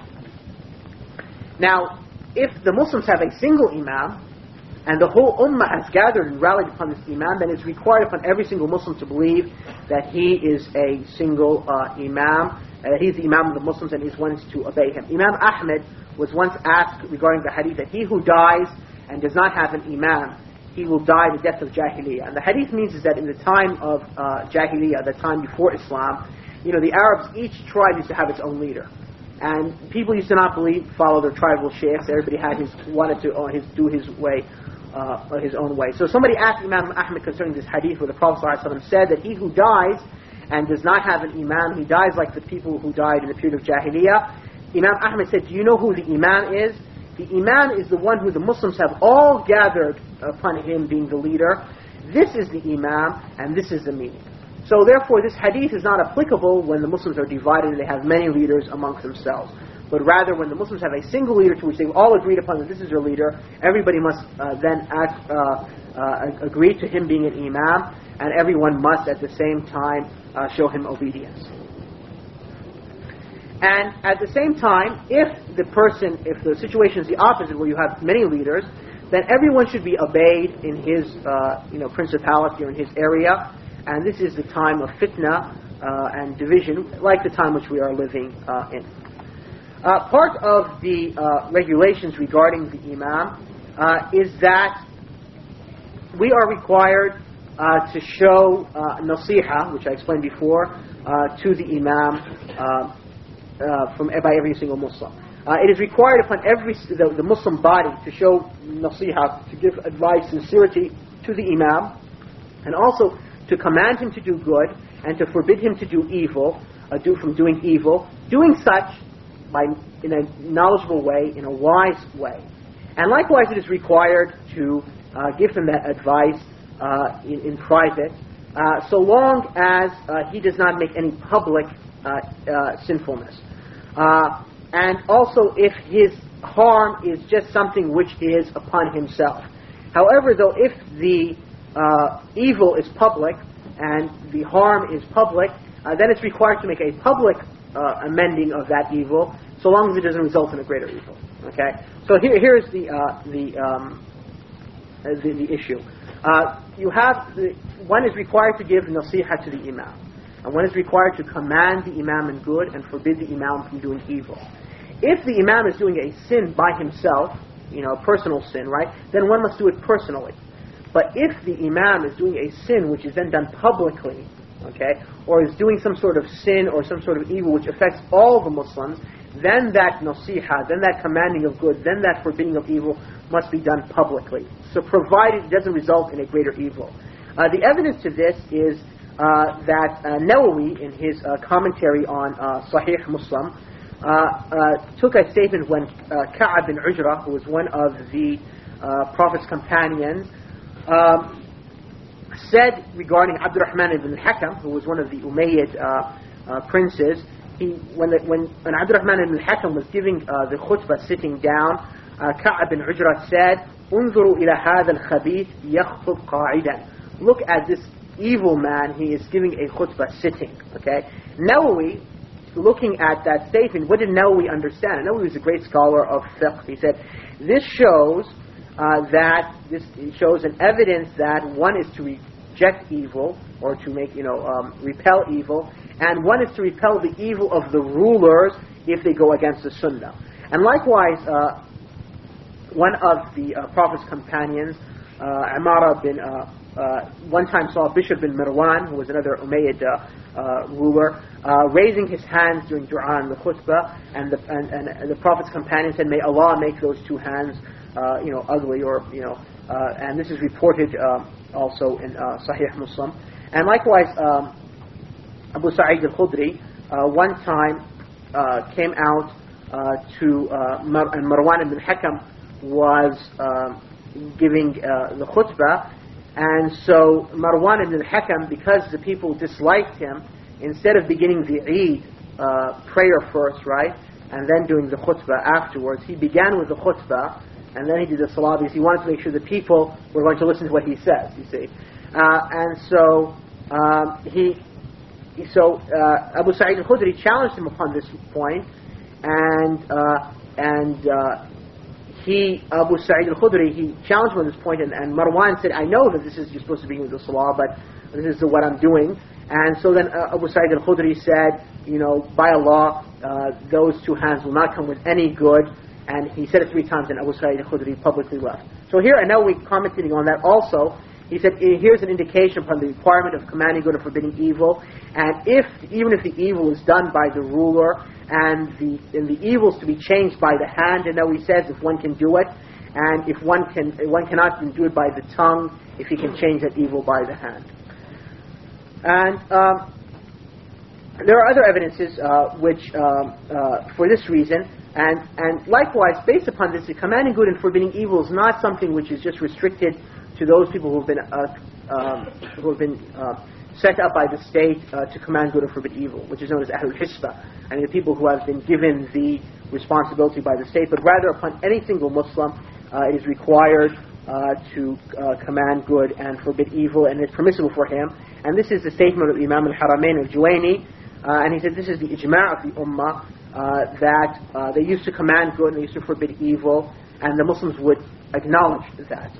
Now, if the Muslims have a single imam, and the whole ummah has gathered and rallied upon this imam, then it's required upon every single Muslim to believe that he is a single uh, imam, and that he's the imam of the Muslims and is one to obey him. Imam Ahmed was once asked regarding the hadith that he who dies and does not have an imam, he will die the death of Jahiliyyah. And the hadith means is that in the time of uh, Jahiliyyah, the time before Islam, you know, the Arabs, each tribe used to have its own leader. And people used to not believe, follow their tribal sheikhs. Everybody had his, wanted to uh, his, do his way, uh, his own way. So somebody asked Imam Ahmed concerning this hadith where the Prophet ﷺ said that he who dies and does not have an imam, he dies like the people who died in the period of Jahiliyyah. Imam Ahmed said, do you know who the imam is? The imam is the one who the Muslims have all gathered upon him being the leader. This is the imam, and this is the meaning. So therefore, this hadith is not applicable when the Muslims are divided and they have many leaders amongst themselves. But rather, when the Muslims have a single leader to which they've all agreed upon that this is their leader, everybody must uh, then act, uh, uh, agree to him being an imam, and everyone must at the same time uh, show him obedience. And at the same time, if the person, if the situation is the opposite, where you have many leaders, then everyone should be obeyed in his, uh, you know, principality or in his area. And this is the time of fitna uh, and division, like the time which we are living uh, in. Uh, part of the uh, regulations regarding the imam uh, is that we are required uh, to show uh, nasiha, which I explained before, uh, to the imam uh, uh, from by every single Muslim. Uh, it is required upon every the, the Muslim body to show nasiha, to give advice, sincerity to the imam, and also to command him to do good and to forbid him to do evil, uh, do from doing evil, doing such by in a knowledgeable way, in a wise way. And likewise, it is required to uh, give him that advice uh, in, in private, uh, so long as uh, he does not make any public uh, uh, sinfulness. Uh, and also, if his harm is just something which is upon himself. However, though, if the Uh, evil is public and the harm is public, uh, then it's required to make a public uh, amending of that evil, so long as it doesn't result in a greater evil. Okay, so here here is the uh, the, um, uh, the the issue. Uh, you have the, one is required to give nasiha to the imam, and one is required to command the imam in good and forbid the imam from doing evil. If the imam is doing a sin by himself, you know, a personal sin, right, then one must do it personally. But if the imam is doing a sin which is then done publicly, okay, or is doing some sort of sin or some sort of evil which affects all the Muslims, then that nasiha, then that commanding of good, then that forbidding of evil must be done publicly. So provided it doesn't result in a greater evil. Uh, the evidence to this is uh, that uh, Nawawi, in his uh, commentary on uh, Sahih Muslim, uh, uh, took a statement when uh, Ka'ab bin Ujra, who was one of the uh, Prophet's companions, um, said regarding Abdurrahman ibn al-Hakam, who was one of the Umayyad uh, uh, princes, he, when, the, when, when Abdurrahman ibn al-Hakam was giving uh, the khutbah sitting down, uh, Ka'ab bin Ujra said, "Unzuru ila hadha al-khabith yakhthub qa'idan." Look at this evil man, he is giving a khutbah sitting. Okay, Nawawi, looking at that statement, what did Nawawi understand? Nawawi was a great scholar of fiqh. He said, this shows uh, that this shows an evidence that one is to reject evil or to make, you know, um, repel evil, and one is to repel the evil of the rulers if they go against the sunnah. And likewise, uh, one of the uh, Prophet's companions, uh, Amara bin, uh, uh, one time saw Bishop bin Marwan, who was another Umayyad uh, uh, ruler, uh, raising his hands during dua and the khutbah, and the, and, and the Prophet's companion said, "May Allah make those two hands, uh, you know, ugly," or you know, uh, and this is reported uh, also in uh, Sahih Muslim. And likewise, um, Abu Sa'id al-Khudri uh, one time uh, came out uh, to uh, Mar- and Marwan ibn Hakam was uh, giving uh, the khutbah, and so Marwan ibn al-Hakam, because the people disliked him, instead of beginning the Eid uh, prayer first, right, and then doing the khutbah afterwards, he began with the khutbah, and then he did the salah, because he wanted to make sure the people were going to listen to what he says, you see. Uh, and so um, he, so uh, Abu Sa'id al-Khudri challenged him upon this point, and uh, and uh, he, Abu Sa'id al-Khudri, he challenged him on this point, and, and Marwan said, "I know that this is, you're supposed to begin with the salah, but this is what I'm doing." And so then uh, Abu Sa'id al-Khudri said, you know, "By Allah, uh, those two hands will not come with any good." And he said it three times, and Abu Sa'id al-Khudri publicly left. So here, I know we're commenting on that also. He said, here's an indication upon the requirement of commanding good and forbidding evil. And if, even if the evil is done by the ruler, and the and the evil is to be changed by the hand, and now he says if one can do it, and if one can one cannot do it by the tongue, if he can change that evil by the hand. And um, there are other evidences uh, which, um, uh, for this reason, and and likewise, based upon this, the commanding good and forbidding evil is not something which is just restricted to those people who have been uh, um, who have been uh, set up by the state uh, to command good and forbid evil, which is known as Ahlul Hisbah, and the people who have been given the responsibility by the state, but rather upon any single Muslim, uh, it is required uh, to uh, command good and forbid evil, and it's permissible for him. And this is the statement of Imam al-Haramain al-Juwayni, uh, and he said this is the ijma' of the ummah, uh, that uh, they used to command good and they used to forbid evil, and the Muslims would acknowledge that.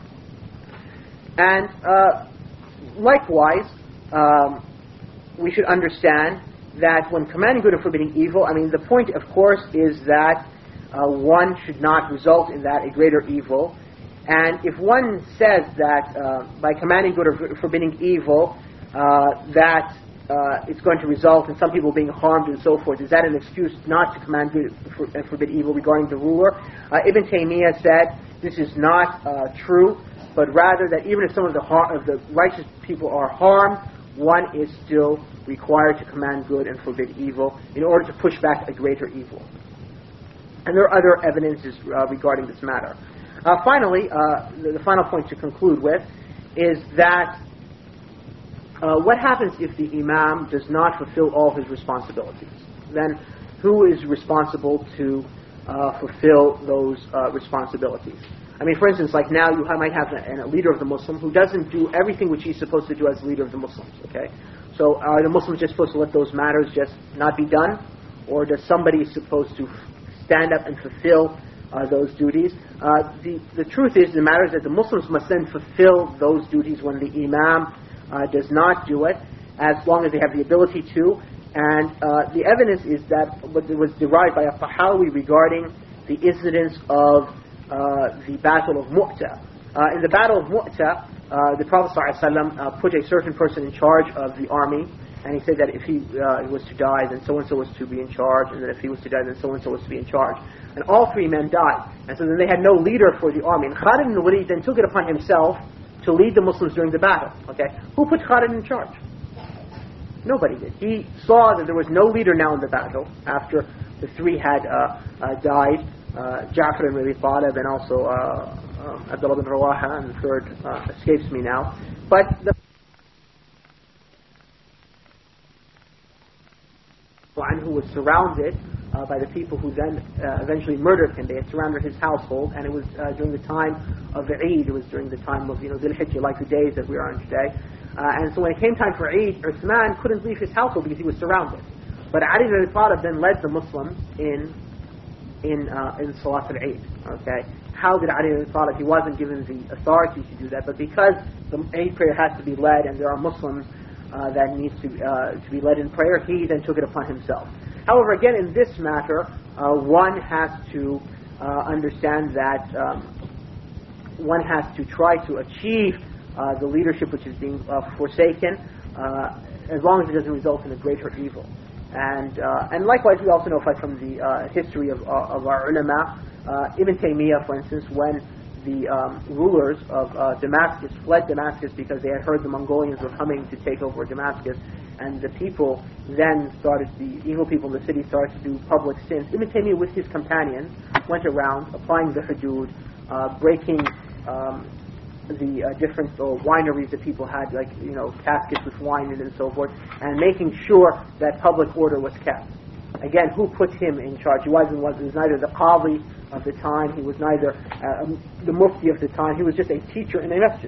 And uh, likewise, um, we should understand that when commanding good and forbidding evil, I mean, the point, of course, is that uh, one should not result in that a greater evil. And if one says that uh, by commanding good or forbidding evil, uh, that uh, it's going to result in some people being harmed and so forth, is that an excuse not to command good and forbid evil regarding the ruler? Uh, Ibn Taymiyyah said this is not uh, true, but rather that even if some of the har- of the righteous people are harmed, one is still required to command good and forbid evil in order to push back a greater evil. And there are other evidences uh, regarding this matter. Uh, finally, uh, the, the final point to conclude with is that uh, what happens if the imam does not fulfill all his responsibilities? Then who is responsible to uh, fulfill those uh, responsibilities? I mean, for instance, like now you might have a, a leader of the Muslim who doesn't do everything which he's supposed to do as leader of the Muslims, okay? So are the Muslims just supposed to let those matters just not be done? Or does somebody supposed to stand up and fulfill uh, those duties? Uh, the, the truth is, the matter is that the Muslims must then fulfill those duties when the Imam uh, does not do it, as long as they have the ability to. And uh, the evidence is that what was derived by a Tahawi regarding the incidents of Uh, the Battle of Mu'tah. Uh, in the Battle of Mu'tah, uh, the Prophet ﷺ uh, put a certain person in charge of the army, and he said that if he uh, was to die, then so-and-so was to be in charge, and that if he was to die, then so-and-so was to be in charge. And all three men died. And so then they had no leader for the army. And Khalid ibn Walid then took it upon himself to lead the Muslims during the battle. Okay, who put Khalid in charge? Nobody did. He saw that there was no leader now in the battle after the three had uh, uh, died, uh, Ja'far ibn Abi Talib and also uh, uh, Abdullah ibn Rawaha, and the third uh, escapes me now. But the who was surrounded uh, by the people who then uh, eventually murdered him. They had surrounded his household, and it was uh, during the time of the Eid. It was during the time of, you know, Dhul Hijjah, like the days that we are on today. Uh, and so when it came time for Eid, Uthman couldn't leave his household because he was surrounded. But Ali ibn Abi Talib then led the Muslims in in uh, in Salat al-Eid. Okay, how did Ali ibn Abi Talib? He wasn't given the authority to do that, but because the Eid prayer has to be led, and there are Muslims uh, that needs to uh, to be led in prayer, he then took it upon himself. However, again, in this matter, uh, one has to uh, understand that um, one has to try to achieve uh, the leadership which is being uh, forsaken, uh, as long as it doesn't result in a greater evil. And uh, and likewise, we also know from the uh, history of, uh, of our ulama, uh, Ibn Taymiyyah, for instance, when the um, rulers of uh, Damascus fled Damascus because they had heard the Mongolians were coming to take over Damascus, and the people then started, the evil people in the city started to do public sins. Ibn Taymiyyah with his companions went around applying the hudud, uh, breaking um, the uh, different uh, wineries that people had, like, you know, caskets with wine in it and so forth, and making sure that public order was kept. Again, who put him in charge? He wasn't, was, he was neither the qadi of the time, he was neither uh, the mufti of the time, he was just a teacher in a masjid.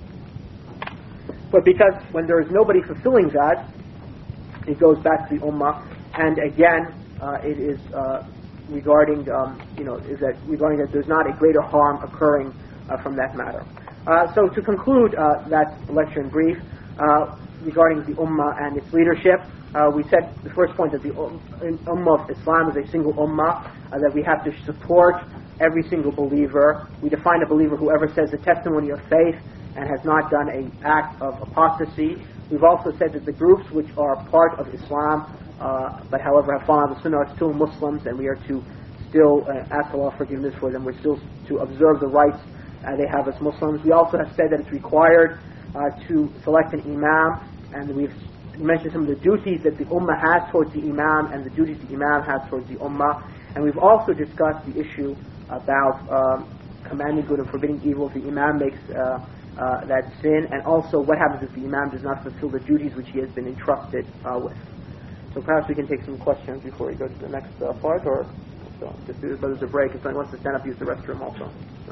But because when there is nobody fulfilling that, it goes back to the ummah, and again, uh, it is uh, regarding, um, you know, is that regarding that there's not a greater harm occurring uh, from that matter. Uh, so to conclude uh, that lecture in brief, uh, regarding the ummah and its leadership, uh, we said the first point that the um, ummah of Islam is a single ummah, uh, that we have to support every single believer. We define a believer whoever says the testimony of faith and has not done an act of apostasy. We've also said that the groups which are part of Islam, uh, but however have fallen out of the Sunnah, are still Muslims, and we are to still uh, ask Allah forgiveness for them. We're still to observe the rights Uh, they have as Muslims. We also have said that it's required uh, to select an imam, and we've mentioned some of the duties that the ummah has towards the imam and the duties the imam has towards the ummah. And we've also discussed the issue about um, commanding good and forbidding evil if the imam makes uh, uh, that sin, and also what happens if the imam does not fulfill the duties which he has been entrusted uh, with. So perhaps we can take some questions before we go to the next uh, part, or so just do there's a break. If someone wants to stand up, use the restroom also.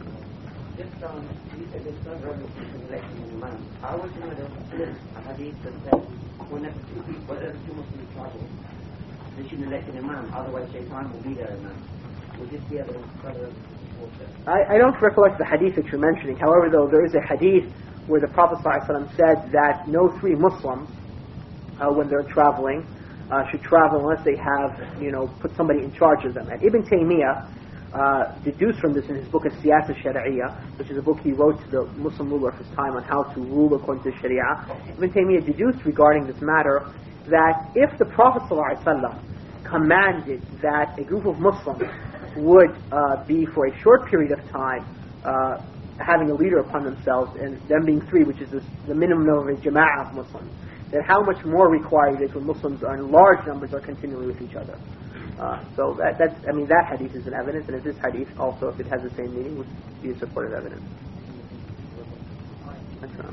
Just um, you said there's no reference to electing an imam. I was going to a hadith that says whenever two people, whenever two Muslims travel, they shouldn't elect an imam, otherwise Shaitan will be their imam. Would this be evidence further?
I, I don't recollect the hadith that you're mentioning. However, though, there is a hadith where the Prophet ﷺ said that no three Muslims, uh, when they're traveling, uh, should travel unless they have, you know, put somebody in charge of them. And Ibn Taymiyyah Uh, deduced from this in his book of Siyasa Shari'iyya, which is a book he wrote to the Muslim ruler of his time on how to rule according to Sharia. Ibn Taymiyyah deduced regarding this matter that if the Prophet ﷺ commanded that a group of Muslims would uh, be for a short period of time uh, having a leader upon themselves, and them being three, which is this, the minimum of a jama'ah of Muslims, then how much more required it is when Muslims are in large numbers are continually with each other. Uh, so that, that's, I mean, that hadith is an evidence, and if this hadith also, if it has the same meaning, would be a supportive evidence. That's right.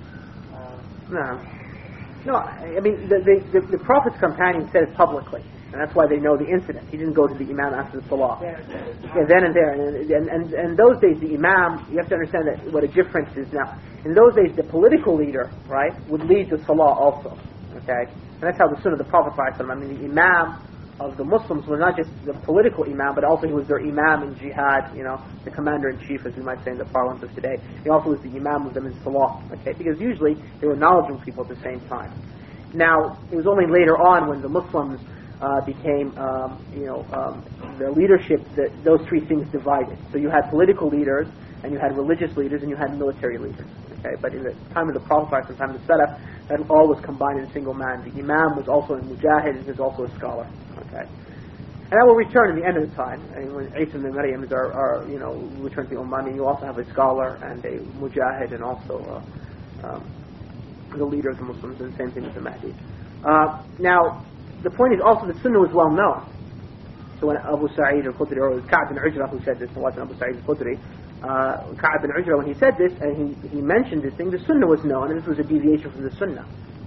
No, no. I mean, the, the, the, the Prophet's companion said it publicly. And that's why they know the incident. He didn't go to the imam after the salah. Yeah, then and there. And, and, and, and those days, the imam, you have to understand that what a difference is now. In those days, the political leader, right, would lead the salah also. Okay? And that's how the sunnah of the Prophet, I mean, the imam of the Muslims was not just the political imam, but also he was their imam in jihad, you know, the commander-in-chief, as we might say in the parlance of today. He also was the imam of them in salah, okay, because usually they were knowledgeable people at the same time. Now, it was only later on when the Muslims uh, became, um, you know, um, the leadership, that those three things divided. So you had political leaders, and you had religious leaders, and you had military leaders. Okay, but in the time of the Prophet, in the time of the Salaf, that all was combined in a single man. The Imam was also a mujahid, and he was also a scholar. Okay, and that will return in the end of the time. I mean, when Isa and Maryam are, are, you know, return to the Ummah, I mean, you also have a scholar and a mujahid, and also uh, um, the leader of the Muslims, and the same thing with the Mahdi. Uh, now, the point is also the Sunnah was well known. So when Abu Sa'id al-Khudri, or Ka'b bin Ujra who said this, it wasn't Abu Sa'id al-Khudri, uh, Ka'b bin Ujra, when he said this, and he, he mentioned this thing, the Sunnah was known, and this was a deviation from the Sunnah.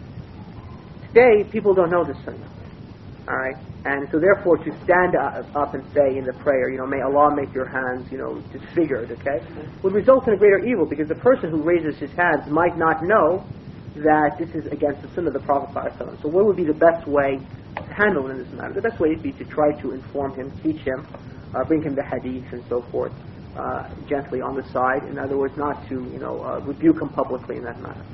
Today, people don't know the Sunnah. Alright? And so therefore, to stand up and say in the prayer, you know, may Allah make your hands, you know, disfigured, okay, would result in a greater evil, because the person who raises his hands might not know that this is against the Sunnah of the Prophet ﷺ. So what would be the best way to handle in this matter? The best way would be to try to inform him, teach him, uh, bring him the hadith and so forth, uh, gently on the side. In other words, not to, you know, uh, rebuke him publicly in that matter.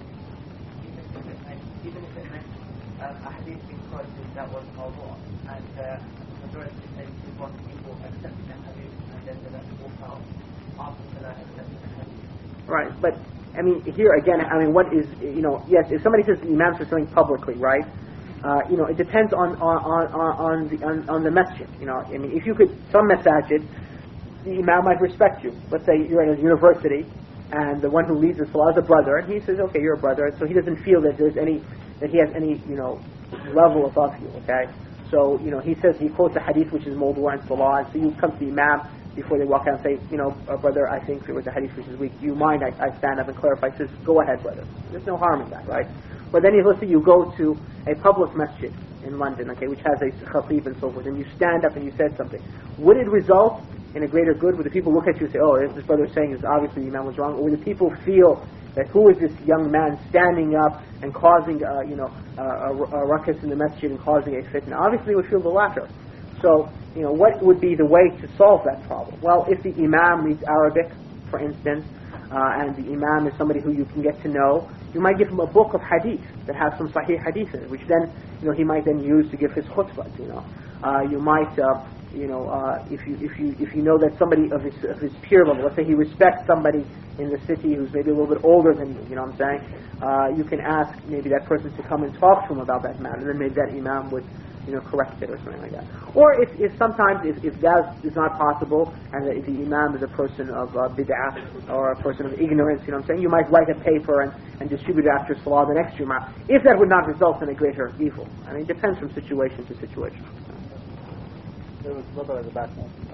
Even if it meant um, a hadith being quoted that was mawdu', and uh, the majority say to want people accepting that hadith, and then they let walk out after that accepting the hadith.
Right, but I mean, here again, I mean, what is, you know, yes, if somebody says the Imam says something publicly, right, uh, you know, it depends on on, on, on, the, on, on the masjid, you know. I mean, if you could, some masajid, the Imam might respect you. Let's say you're in a university, and the one who leads the salah is a brother, and he says, okay, you're a brother, so he doesn't feel that there's any, that he has any, you know, level above you, okay? So, you know, he says, he quotes a hadith which is mawdu' and salah, and so you come to the Imam before they walk out and say, you know, uh, brother, I think there was a hadith which is weak. Do you mind? I, I stand up and clarify. He says, go ahead, brother. There's no harm in that, right? But then you, let's say you go to a public masjid in London, okay, which has a khatib and so forth, and you stand up and you said something. Would it result in a greater good? Would the people look at you and say, oh, this brother is saying is obviously the Imam was wrong? Or would the people feel that who is this young man standing up and causing, uh, you know, uh, a, a ruckus in the masjid and causing a fitna? Obviously, we would feel the latter. So, you know, what would be the way to solve that problem? Well, if the Imam reads Arabic, for instance, uh, and the Imam is somebody who you can get to know, you might give him a book of hadith that has some sahih hadith in it, which then, you know, he might then use to give his khutbah, you know. Uh, you might, uh, you know, uh, if you if you if you know that somebody of his of his peer level, let's say he respects somebody in the city who's maybe a little bit older than you, you know what I'm saying? Uh, you can ask maybe that person to come and talk to him about that matter, and then maybe that Imam would, you know, correct it or something like that. Or if, if sometimes if, if that is not possible, and the, the Imam is a person of uh, bid'ah or a person of ignorance, you know what I'm saying, you might write a paper and, and distribute it after Salah the next Jum'ah, if that would not result in a greater evil. I mean, it depends from situation to situation.
There was a little bit of the back.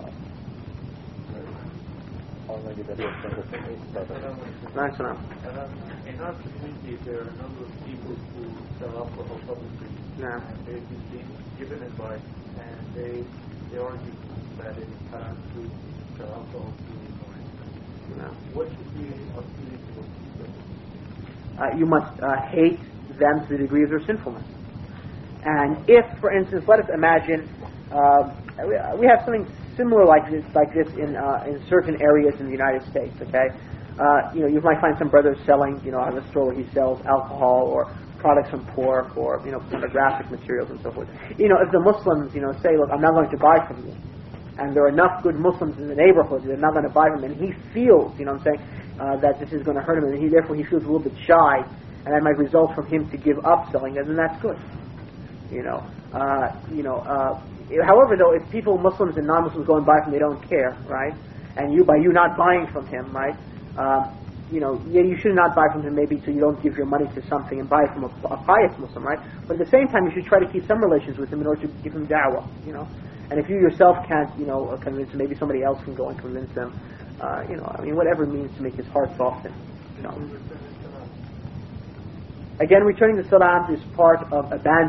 Nice enough.
In our community, there are a number of people who sell alcohol publicly.
Yeah.
And they've been given advice, and they they argue that it is haram to sell alcohol to ignorance.
No.
What should be our feeling towards people?
Uh, you must uh, hate them to the degree of their sinfulness. And if, for instance, let us imagine uh, we have something similar like this, like this in uh, in certain areas in the United States. Okay, uh, you know, you might find some brothers selling, you know, out of a store where he sells alcohol or products from pork or, you know, pornographic materials and so forth. You know, if the Muslims, you know, say, look, I'm not going to buy from you, and there are enough good Muslims in the neighborhood that are not going to buy from him, and he feels, you know what I'm saying, uh, that this is going to hurt him, and he therefore he feels a little bit shy, and that might result from him to give up selling it, then that's good. You know, uh, you know. Uh, however, though, if people, Muslims and non-Muslims, go and buy from him, they don't care, right? And you, by you not buying from him, right? Um, you know, yeah, you should not buy from him maybe so you don't give your money to something and buy from a, a pious Muslim, right? But at the same time, you should try to keep some relations with him in order to give him da'wah, you know. And if you yourself can't, you know, convince him, maybe somebody else can go and convince him. Uh, you know, I mean, whatever it means to make his heart soften, you know. Again, returning the salam is part of abandoning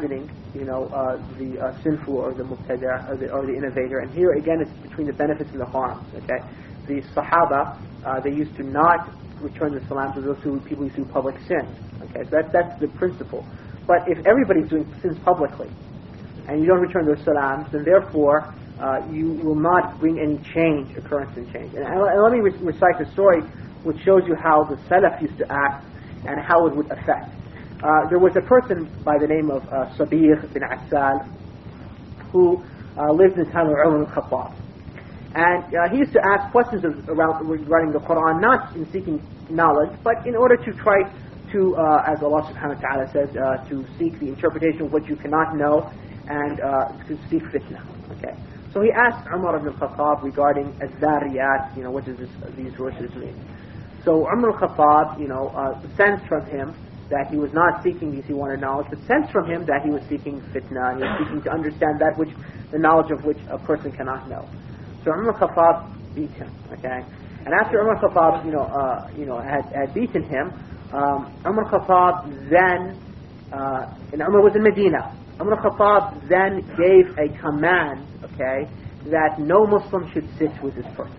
you know, uh, the uh, sinful or the mubtada or the, or the innovator. And here again, it's between the benefits and the harms. Okay, the Sahaba uh, they used to not return the salam to those who people used to do public sin. Okay, so that's that's the principle. But if everybody's doing sins publicly, and you don't return those salams, then therefore uh, you will not bring any change, occurrence in change. And, and let me re- recite a story which shows you how the Salaf used to act and how it would affect. Uh, there was a person by the name of uh, Sabir bin Assal who uh, lived in the time of Umar al-Khattab. And uh, he used to ask questions of, around, regarding the Quran, not in seeking knowledge, but in order to try to, uh, as Allah subhanahu wa ta'ala says, uh, to seek the interpretation of what you cannot know and uh, to seek fitna. Okay. So he asked Umar ibn al-Khattab regarding az-zariyat, you know, what does this, these verses mean? So Umar al-Khattab, you know, uh, sensed from him that he was not seeking these, he wanted knowledge, but sensed from him that he was seeking fitna, and he was seeking to understand that which, the knowledge of which a person cannot know. So Umar al-Khattab beat him, okay? And after Umar al-Khattab, you know, uh, you know, had, had beaten him, um, Umar al-Khattab then, uh, and Umar was in Medina, Umar al-Khattab then gave a command, okay, that no Muslim should sit with this person.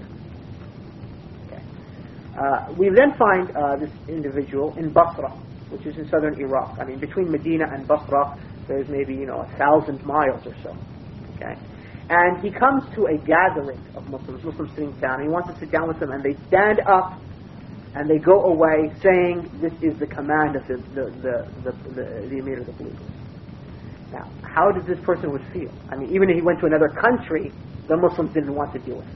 Uh, we then find uh, this individual in Basra, which is in southern Iraq. I mean, between Medina and Basra, there's maybe, you know, a thousand miles or so. Okay, and he comes to a gathering of Muslims, Muslims sitting down. And he wants to sit down with them, and they stand up and they go away saying, "This is the command of the the the the, the, the Emir of the believers." Now, how does this person would feel? I mean, even if he went to another country, the Muslims didn't want to deal with him.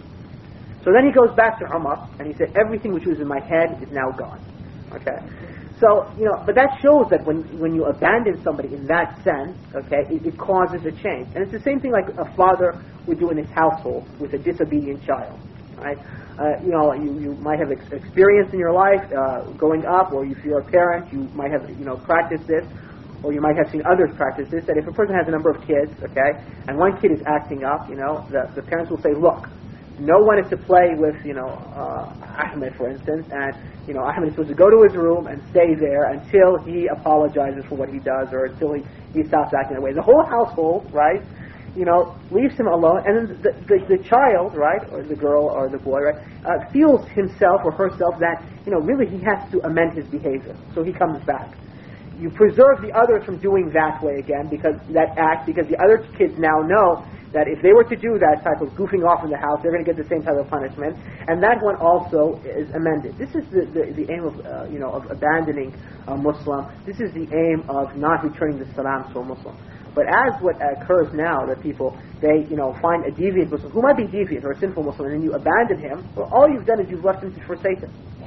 So then he goes back to Umar, and he said, everything which was in my head is now gone. Okay? So, you know, but that shows that when when you abandon somebody in that sense, okay, it, it causes a change. And it's the same thing like a father would do in his household with a disobedient child. Right? Uh, you know, you, you might have ex- experienced in your life uh, growing up, or if you're a parent, you might have, you know, practiced this, or you might have seen others practice this, that if a person has a number of kids, okay, and one kid is acting up, you know, the, the parents will say, look, no one is to play with, you know, uh, Ahmed, for instance, and, you know, Ahmed is supposed to go to his room and stay there until he apologizes for what he does, or until he, he stops acting that way. The whole household, right, you know, leaves him alone, and then the, the, the child, right, or the girl or the boy, right, uh, feels himself or herself that, you know, really he has to amend his behavior, so he comes back. You preserve the others from doing that way again, because that act, because the other kids now know that if they were to do that type of goofing off in the house, they're going to get the same type of punishment, and that one also is amended. This is the, the, the aim of, uh, you know, of abandoning a Muslim. This is the aim of not returning the salam to a Muslim. But as what occurs now, that people, they, you know, find a deviant Muslim, who might be deviant or a sinful Muslim, and then you abandon him, well, all you've done is you've left him for Satan.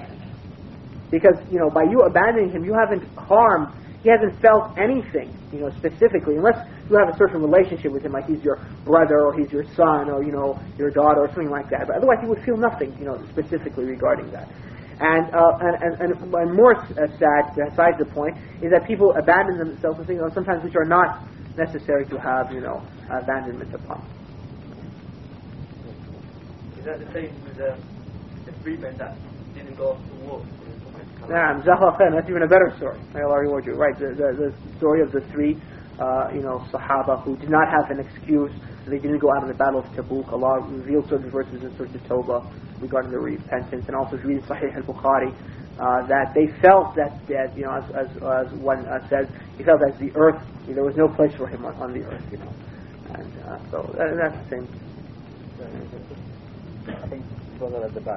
Because, you know, by you abandoning him, you haven't harmed, he hasn't felt anything, you know, specifically, unless you have a certain relationship with him, like he's your brother, or he's your son, or, you know, your daughter, or something like that. But otherwise, he would feel nothing, you know, specifically regarding that. And uh, and, and, and more uh, sad, besides the point, is that people abandon themselves to things, you know, sometimes which are not necessary to have, you know, abandonment upon.
Is that the same with the, the three men that didn't go off to war?
Nah, that's even a better story. May Allah reward you. Right, the, the, the story of the three, uh, you know, Sahaba who did not have an excuse. They didn't go out of the battle of Tabuk. Allah revealed certain verses in Surah Tawbah regarding their repentance, and also reading Sahih al-Bukhari, uh, that they felt that, that you know, as, as, as one uh, says, he felt as the earth, you know, there was no place for him on, on the earth, you know. And uh, so that, that's the same.
I think brother at the back.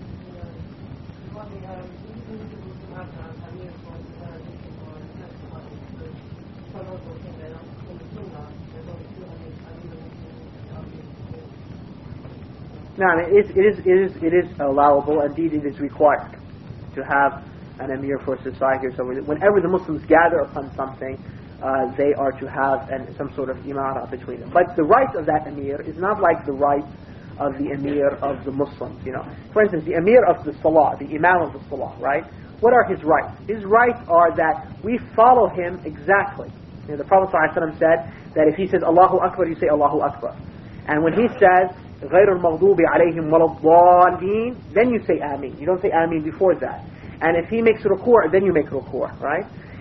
No, I mean, it, it is it is it is allowable. Indeed, it is required to have an emir for society. So whenever the Muslims gather upon something, uh, they are to have an, some sort of imara between them. But the right of that emir is not like the right of the emir of the Muslims. You know, for instance, the emir of the salah, the imam of the salah, right? What are his rights? His rights are that we follow him exactly. You know, the Prophet ﷺ said that if he says Allahu Akbar, you say Allahu Akbar, and when he says غير المغضوب عليهم ولا الضالين, then you say Ameen. You don't say Ameen before that. And if he makes ruku', then you make ruku', right?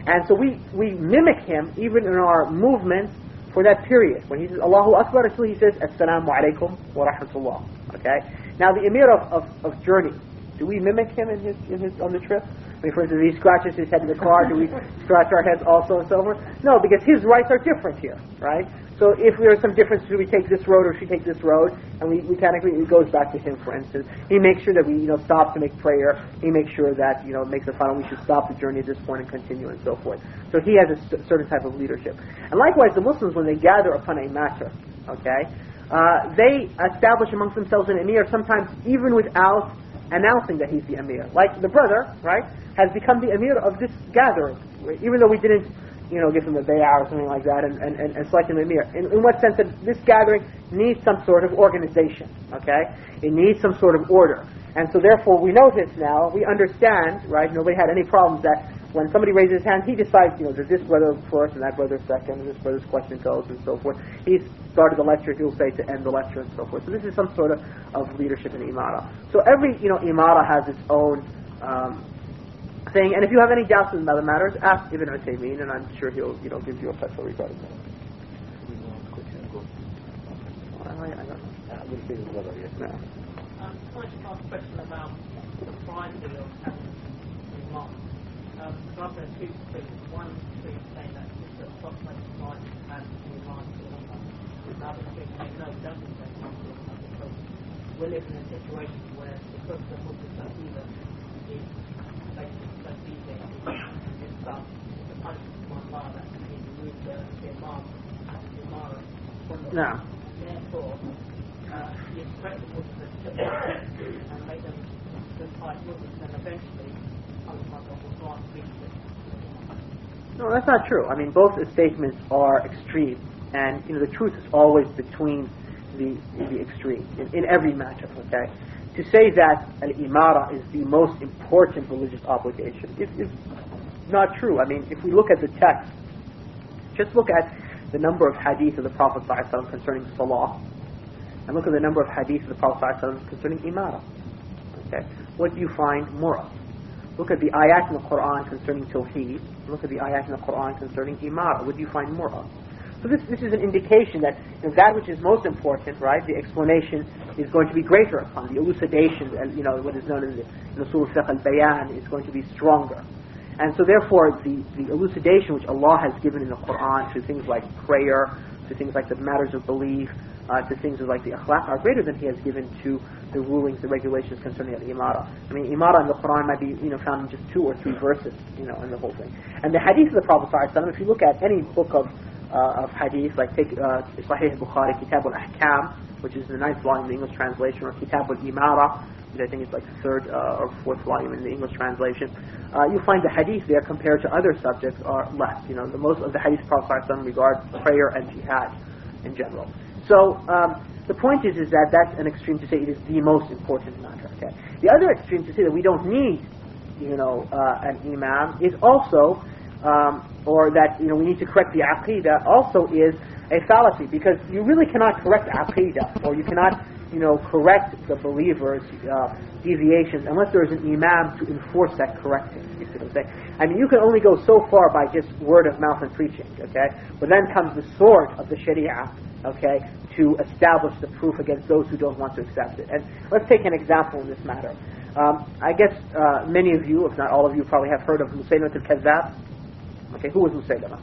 And so we, we mimic him even in our movements for that period. When he says Allahu Akbar, until he says Assalamu alaikum wa rahmatullah. Okay? Now the Emir of, of, of journey, do we mimic him in his, in his, on the trip? I mean, for instance, if he scratches his head in the car, do we scratch our heads also and so forth? No, because his rights are different here, right? So if there are some differences, do we take this road or should we take this road? And we, we kind of agree, it goes back to him, for instance. He makes sure that we, you know, stop to make prayer. He makes sure that, you know, makes the final, we should stop the journey at this point and continue and so forth. So he has a st- certain type of leadership. And likewise, the Muslims, when they gather upon a matter, okay, uh, they establish amongst themselves an emir, sometimes even without announcing that he's the emir. Like the brother, right, has become the emir of this gathering, even though we didn't, you know, give him a bay'ah or something like that and, and, and, and select him emir. In, in what sense that this gathering needs some sort of organization, okay? It needs some sort of order. And so therefore we know this now, we understand, right, nobody had any problems that when somebody raises his hand, he decides, you know, does this brother first and that brother second, and this brother's question goes and so forth. He's started the lecture, he'll say to end the lecture and so forth. So this is some sort of, of leadership in Imara. So every, you know, Imara has its own um, thing, and if you have any doubts in other matters, ask Ibn Uthaymeen, and I'm sure he'll, you know, give you a fatwa regarding that. I, I don't know.
Uh, we'll see the brother, yes.
No.
Um, can I just ask a question about the privacy of having Imam? Um, so I've got two things. One thing saying that it's a prospect of life and Imam to Allah. The other thing saying no, it doesn't say Imam to Allah because we're living in a situation where because the Muslim Sahila is basically perceiving it's um, it's a punishment from Allah that he removed the Imam and the Imara from the
No.
Therefore, uh, you expect the Muslims to and make them good type Muslims, and eventually Allah will grant leadership.
No, that's not true. I mean, both the statements are extreme, and you know the truth is always between the the extremes in, in every matter. Okay, to say that al-imara is the most important religious obligation is, is not true. I mean, if we look at the text, just look at the number of hadith of the Prophet ﷺ concerning salah, and look at the number of hadith of the Prophet ﷺ concerning imara. Okay, what do you find more of? Look at the ayat in the Quran concerning tawheed. Look at the ayat in the Quran concerning imara. What do you find more of? So this this is an indication that you know, that which is most important, right? The explanation is going to be greater upon the elucidation, and you know what is known as the Usul Fiqh al-Bayan is going to be stronger. And so therefore the, the elucidation which Allah has given in the Quran to things like prayer, to things like the matters of belief, uh, to things like the akhlaq are greater than He has given to the rulings, the regulations concerning the imara. I mean, imara in the Quran might be you know found in just two or three verses, you know, in the whole thing. And the hadith of the Prophet ﷺ, if you look at any book of uh, of hadith, like take uh, Sahih Bukhari, Kitab al-Ahkam, which is the ninth volume in the English translation, or Kitab al-Imara, which I think is like the third uh, or fourth volume in the English translation, uh, you find the hadith there compared to other subjects are less. You know, the most of the hadith of the Prophet ﷺ regard prayer and jihad in general. So um, the point is, is that that's an extreme to say it is the most important matter. Okay. The other extreme to say that we don't need, you know, uh, an imam is also, um, or that you know we need to correct the aqidah also is a fallacy, because you really cannot correct aqidah, or you cannot, you know, correct the believers' uh, deviations unless there is an imam to enforce that correcting. You see what I'm saying? I mean, you can only go so far by just word of mouth and preaching. Okay, but then comes the sword of the Sharia. Okay, to establish the proof against those who don't want to accept it. And let's take an example in this matter. Um, I guess uh, many of you, if not all of you, probably have heard of Musaylimah al-Kazzab. Okay, who was Musaylimah?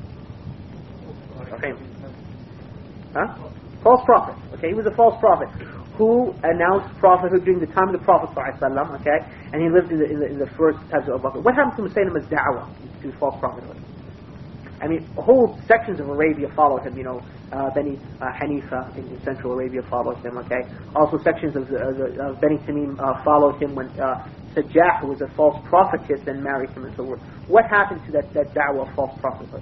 Okay. Huh? False prophet. Okay, he was a false prophet who announced prophethood during the time of the Prophet ﷺ, okay, and he lived in the, in the, in the first times of Abu Bakr. What happened to Musaylimah's da'wah to false prophethood? I mean, whole sections of Arabia followed him, you know, uh, Bani uh, Hanifa in, in Central Arabia followed him, okay? Also sections of, the, uh, the, uh, Bani Tamim uh, followed him when uh, Sajjah, who was a false prophetess, then married him and so forth. What happened to that, that da'wah of false prophethood?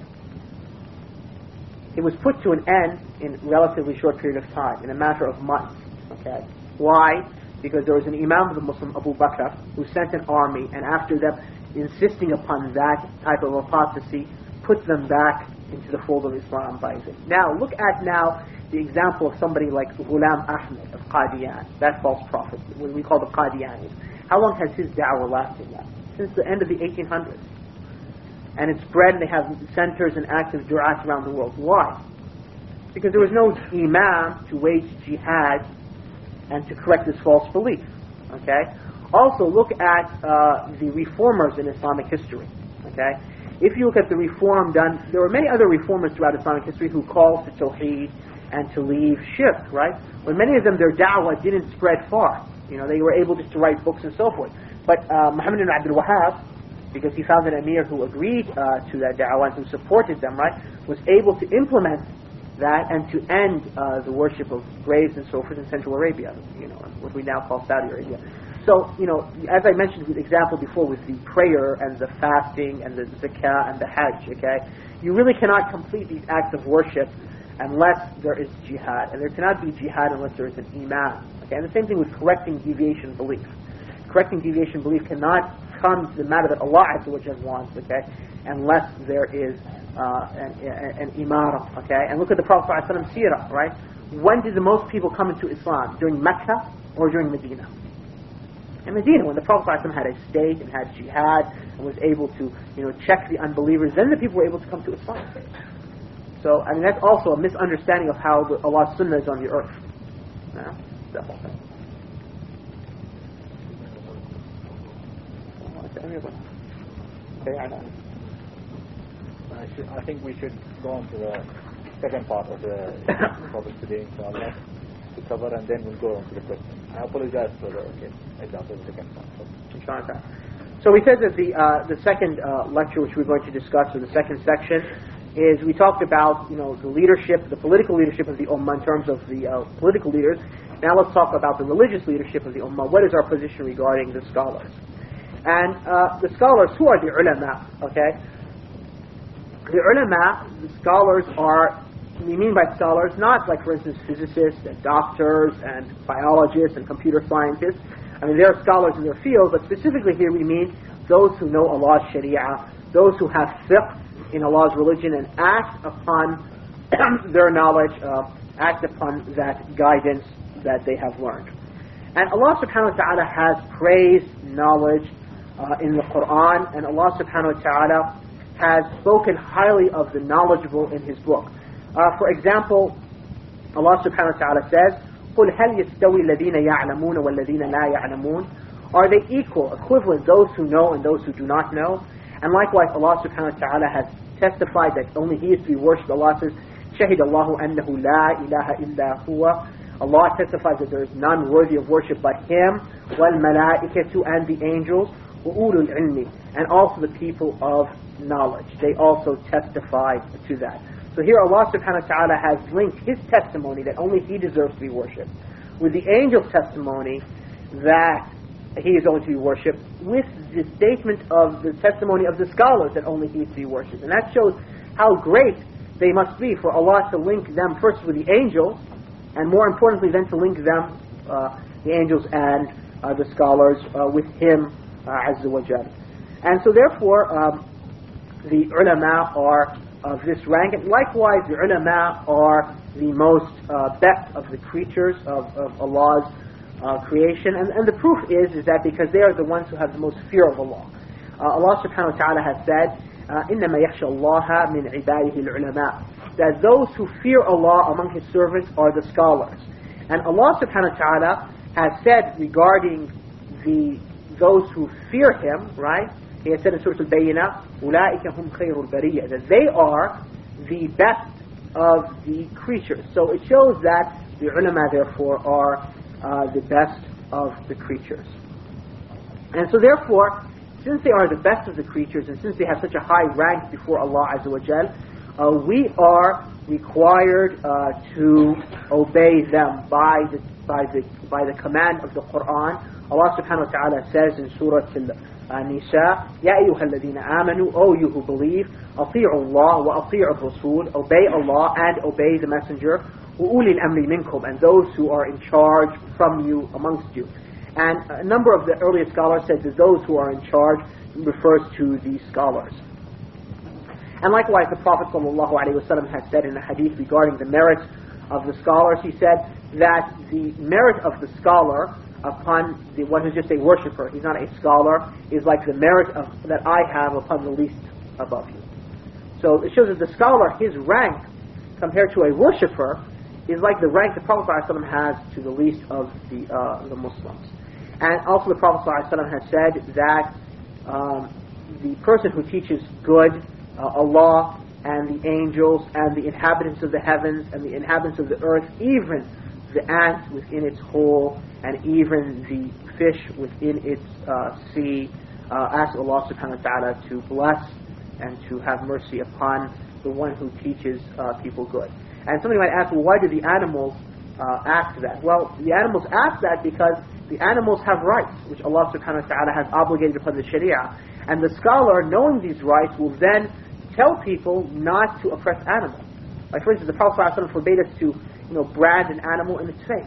It was put to an end in a relatively short period of time, in a matter of months, okay? Why? Because there was an Imam of the Muslim, Abu Bakr, who sent an army, and after them insisting upon that type of apostasy, put them back into the fold of Islam by it. Now, look at now the example of somebody like Ghulam Ahmad of Qadian, that false prophet, what we call the Qadianis. How long has his da'wah lasted now? Since the end of the eighteen hundreds. and it spread, and they have centers and active du'at around the world. Why? Because there was no imam to wage jihad and to correct this false belief. Okay. Also, look at uh, the reformers in Islamic history. Okay. If you look at the reform done, there were many other reformers throughout Islamic history who called to tawheed and to leave shirk, right? But many of them, their da'wah didn't spread far. You know, they were able just to write books and so forth. But uh, Muhammad ibn Abdul Wahhab, because he found an emir who agreed uh, to that da'wah and who supported them, right, was able to implement that and to end uh, the worship of graves and so forth in Central Arabia, you know, what we now call Saudi Arabia. So, you know, as I mentioned with the example before with the prayer and the fasting and the zakah and the hajj, okay, you really cannot complete these acts of worship unless there is jihad. And there cannot be jihad unless there is an imam. Okay, and the same thing with correcting deviation belief. Correcting deviation belief cannot come to the matter that Allah Azza wa Jalla wants, okay, unless there is uh, an, an, an imara, okay. And look at the Prophet ﷺ seerah, right? When did the most people come into Islam? During Mecca or during Medina? In Medina, when the Prophet ﷺ had a state and had jihad and was able to, you know, check the unbelievers, then the people were able to come to Islam. So, I mean, that's also a misunderstanding of how the, Allah's sunnah is on the earth. Yeah, that's all. Okay, I know.
I, should, I think we should go on to the second part of the topic today, inshallah, to cover, and then we'll go on to the question. I apologize for the okay, example of the second part.
So we said that the uh, the second uh, lecture, which we're going to discuss, or the second section, is we talked about, you know, the leadership, the political leadership of the ummah in terms of the uh, political leaders. Now let's talk about the religious leadership of the ummah. What is our position regarding the scholars? And uh, the scholars, who are the ulama? Okay, the ulama, the scholars are, we mean by scholars not like, for instance, physicists and doctors and biologists and computer scientists. I mean, they are scholars in their field, but specifically here we mean those who know Allah's sharia, those who have fiqh in Allah's religion and act upon their knowledge, uh, act upon that guidance that they have learned. And Allah subhanahu wa ta'ala has praised knowledge uh, in the Quran, and Allah subhanahu wa ta'ala has spoken highly of the knowledgeable in His book. Uh, for example, Allah subhanahu wa ta'ala says, قُلْ هَلْ يَسْتَوِي الَّذِينَ يَعْلَمُونَ وَالَّذِينَ لَا يَعْلَمُونَ? Are they equal, equivalent, those who know and those who do not know? And likewise, Allah subhanahu wa ta'ala has testified that only He is to be worshipped. Allah says, شَهِدَ اللَّهُ أَنَّهُ لَا إِلَهَ إِلَّا هُوَ. Allah testifies that there is none worthy of worship but Him, وَالْمَلَائِكَةُ, and the angels, وَأُولُو الْعِلْمِ, and also the people of knowledge. They also testify to that. So here Allah subhanahu wa ta'ala has linked His testimony that only He deserves to be worshipped with the angel's testimony that He is only to be worshipped, with the statement of the testimony of the scholars that only He is to be worshipped. And that shows how great they must be for Allah to link them first with the angels, and more importantly then to link them, uh, the angels and uh, the scholars, uh, with Him uh, Azza wa Jal. And so therefore um, the ulama are of this rank, and likewise the ulama are the most uh, best of the creatures of, of Allah's uh, creation. And, and the proof is is that because they are the ones who have the most fear of Allah. Uh, Allah subhanahu wa ta'ala has said, إِنَّمَا يَخْشَى اللَّهَ مِنْ عِبَادِهِ الْعُلَمَاءِ, that those who fear Allah among His servants are the scholars. And Allah subhanahu wa ta'ala has said regarding the those who fear Him, right? He has said in Surah Al-Bayyinah, أُولَٰئِكَ هُمْ خَيْرُ الْبَرِيَّةِ, that they are the best of the creatures. So it shows that the ulama therefore are uh, the best of the creatures. And so therefore, since they are the best of the creatures, and since they have such a high rank before Allah Azza wa Jal, uh, we are required uh, to obey them by the by the by the command of the Quran. Allah subhanahu wa ta'ala says in Surah Al-Nisa, Ya ayyuha alladhina amanu, O you who believe, أطيعوا الله وأطيعوا الرسول, obey Allah and obey the Messenger, وأولي الأمر منكم, and those who are in charge from you, amongst you. And a number of the earliest scholars said that those who are in charge refers to the scholars. And likewise, the Prophet ﷺ has said in a hadith regarding the merits of the scholars, he said that the merit of the scholar upon the one who's just a worshipper, he's not a scholar, is like the merit of, that I have upon the least above you. So it shows that the scholar, his rank compared to a worshipper, is like the rank the Prophet ﷺ has to the least of the uh, the Muslims. And also the Prophet ﷺ has said that um, the person who teaches good, uh, Allah and the angels and the inhabitants of the heavens and the inhabitants of the earth, even the ant within its hole and even the fish within its uh, sea, uh, ask Allah subhanahu wa ta'ala to bless and to have mercy upon the one who teaches uh, people good. And somebody might ask, well, why do the animals uh, ask that? Well, the animals ask that because the animals have rights, which Allah subhanahu wa ta'ala has obligated upon the Sharia. And the scholar, knowing these rights, will then tell people not to oppress animals. Like, for instance, the Prophet ﷺ forbade us to, you know, brand an animal in its face.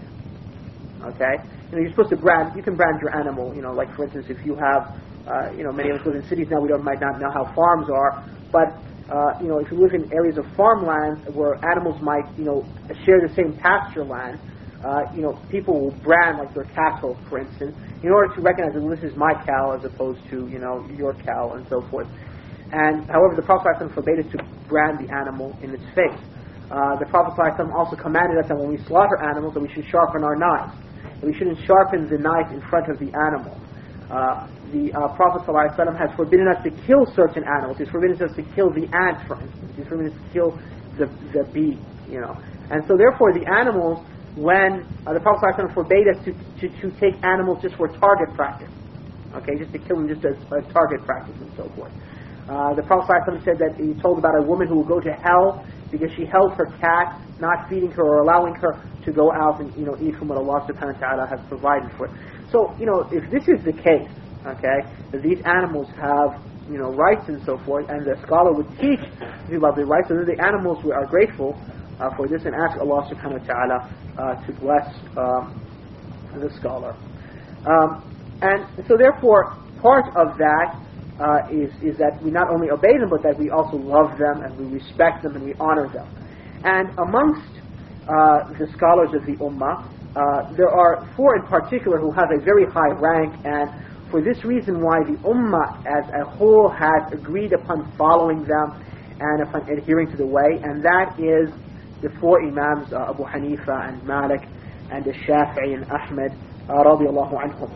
Okay? You know, you're supposed to brand, you can brand your animal, you know, like, for instance, if you have, uh, you know, many of us live in cities now, we don't, might not know how farms are, but, uh, you know, if you live in areas of farmland where animals might, you know, share the same pasture land, uh, you know, people will brand, like, their cattle, for instance, in order to recognize that, well, this is my cow as opposed to, you know, your cow, and so forth. And, however, the Prophet ﷺ forbade us to brand the animal in its face. Uh, the Prophet ﷺ also commanded us that when we slaughter animals, that we should sharpen our knives. That we shouldn't sharpen the knife in front of the animal. Uh, the uh, Prophet ﷺ has forbidden us to kill certain animals. He's forbidden us to kill the ant, for instance. He's forbidden us to kill the, the bee, you know. And so, therefore, the animals, when uh, the Prophet ﷺ forbade us to, to, to take animals just for target practice, okay, just to kill them just as uh, target practice and so forth. Uh, the Prophet ﷺ said that he told about a woman who will go to hell because she held her cat, not feeding her or allowing her to go out and, you know, eat from what Allah subhanahu wa ta'ala has provided for it. So, you know, if this is the case, okay, that these animals have, you know, rights and so forth, and the scholar would teach people about their rights, so that the animals are grateful uh, for this and ask Allah subhanahu wa ta'ala uh, to bless um, the scholar. Um, and so therefore, part of that Uh, is, is that we not only obey them, but that we also love them and we respect them and we honor them. And amongst uh, the scholars of the Ummah, uh, there are four in particular who have a very high rank, and for this reason why the Ummah as a whole has agreed upon following them and upon adhering to the way, and that is the four Imams, uh, Abu Hanifa and Malik and the Shafi'i and Ahmed, uh, radiallahu anhum.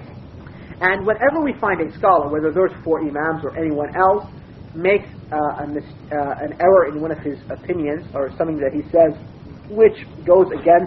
And whenever we find a scholar, whether those four Imams or anyone else, makes uh, a mis- uh, an error in one of his opinions, or something that he says which goes against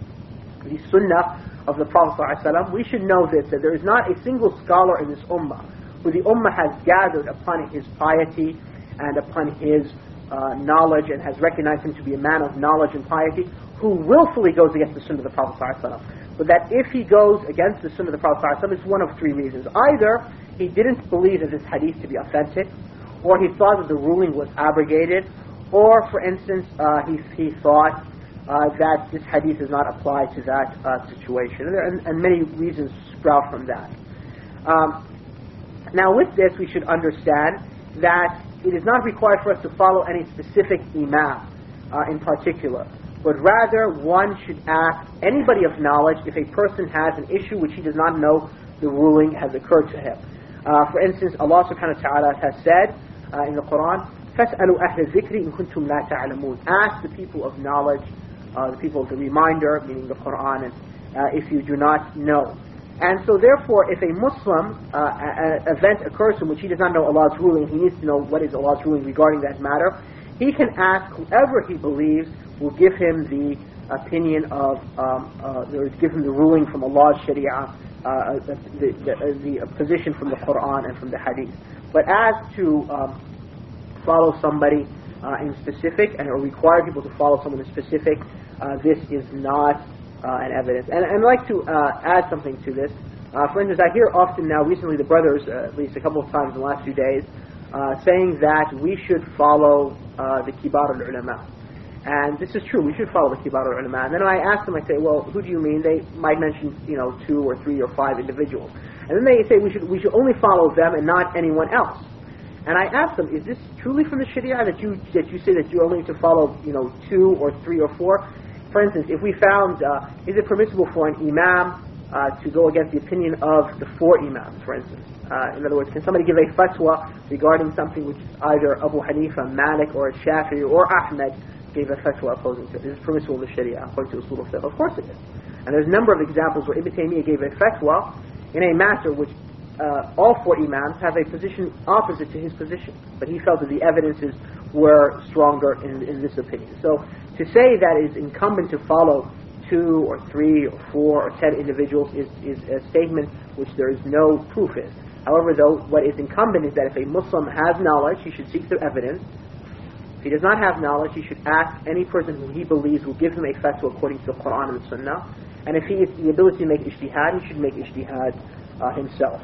the Sunnah of the Prophet ﷺ, we should know this, that there is not a single scholar in this Ummah who the Ummah has gathered upon his piety and upon his uh, knowledge and has recognized him to be a man of knowledge and piety, who willfully goes against the Sunnah of the Prophet ﷺ. But that if he goes against the Sunnah of the Prophet ﷺ, it's one of three reasons. Either he didn't believe that this hadith to be authentic, or he thought that the ruling was abrogated, or, for instance, uh, he, he thought uh, that this hadith does not apply to that uh, situation. And, there, and, and many reasons sprout from that. Um, now, with this, we should understand that it is not required for us to follow any specific imam uh, in particular, but rather one should ask anybody of knowledge if a person has an issue which he does not know the ruling has occurred to him. Uh, for instance, Allah subhanahu wa ta'ala has said uh, in the Quran, فَاسْأَلُوا أَهْلَ الذِّكْرِ إِن كُنْتُمْ لَا تَعْلَمُونَ. Ask the people of knowledge, uh, the people of the reminder, meaning the Quran, and, uh, if you do not know. And so therefore, if a Muslim, uh, an event occurs in which he does not know Allah's ruling, he needs to know what is Allah's ruling regarding that matter, he can ask whoever he believes will give him the opinion of, um, uh, or give him the ruling from Allah's Sharia, uh, the, the, the, the position from the Quran and from the Hadith. But as to um, follow somebody uh, in specific, and or require people to follow someone in specific, uh, this is not uh, an evidence. And, and I'd like to uh, add something to this. Uh, for instance, I hear often now, recently the brothers, uh, at least a couple of times in the last few days, uh, saying that we should follow uh, the Kibar al-Ulama. And this is true, we should follow the Kibar al-Ulama. And then I ask them, I say, well, who do you mean? They might mention, you know, two or three or five individuals. And then they say we should we should only follow them and not anyone else. And I ask them, is this truly from the Sharia that you that you say that you only need to follow, you know, two or three or four? For instance, if we found, uh, is it permissible for an imam uh, to go against the opinion of the four imams, for instance. Uh, in other words, can somebody give a fatwa regarding something which either Abu Hanifa, Malik, or Shafi'i, or Ahmed gave a fatwa opposing to it? Is it permissible in the Sharia according to Usul al-Fiqh? Of course it is. And there's a number of examples where Ibn Taymiyyah gave a fatwa in a matter which uh, all four imams have a position opposite to his position, but he felt that the evidences were stronger in, in this opinion. So to say that it is incumbent to follow two or three or four or ten individuals is, is a statement which there is no proof in. However, though, what is incumbent is that if a Muslim has knowledge, he should seek the evidence. If he does not have knowledge, he should ask any person who he believes will give him a fatwa according to the Quran and the Sunnah. And if he has the ability to make ijtihad, he should make ijtihad uh, himself.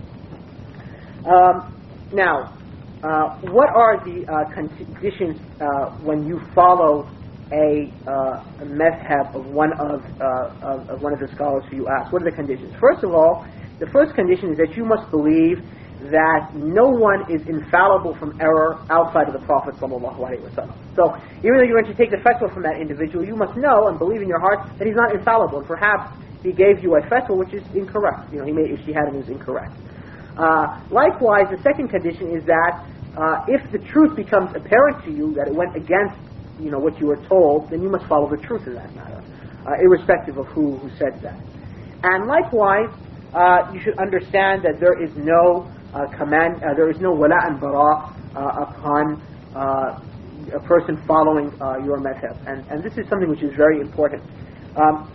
Um, now, uh, what are the uh, conditions uh, when you follow a, uh, a madhab of one of, uh, of, of one of the scholars who you ask? What are the conditions? First of all, the first condition is that you must believe that no one is infallible from error outside of the Prophet sallallahu alaihi wasallam. So, even though you're going to take the fatwa from that individual, you must know and believe in your heart that he's not infallible. And perhaps he gave you a fatwa which is incorrect. You know, he made ijtihad and it was incorrect. Uh, likewise, the second condition is that uh, if the truth becomes apparent to you that it went against, you know, what you were told, then you must follow the truth in that matter, uh, irrespective of who who said that. And likewise, uh, you should understand that there is no uh, command, uh, there is no wala and bara uh, upon uh, a person following uh, your madhab. And and this is something which is very important. Um,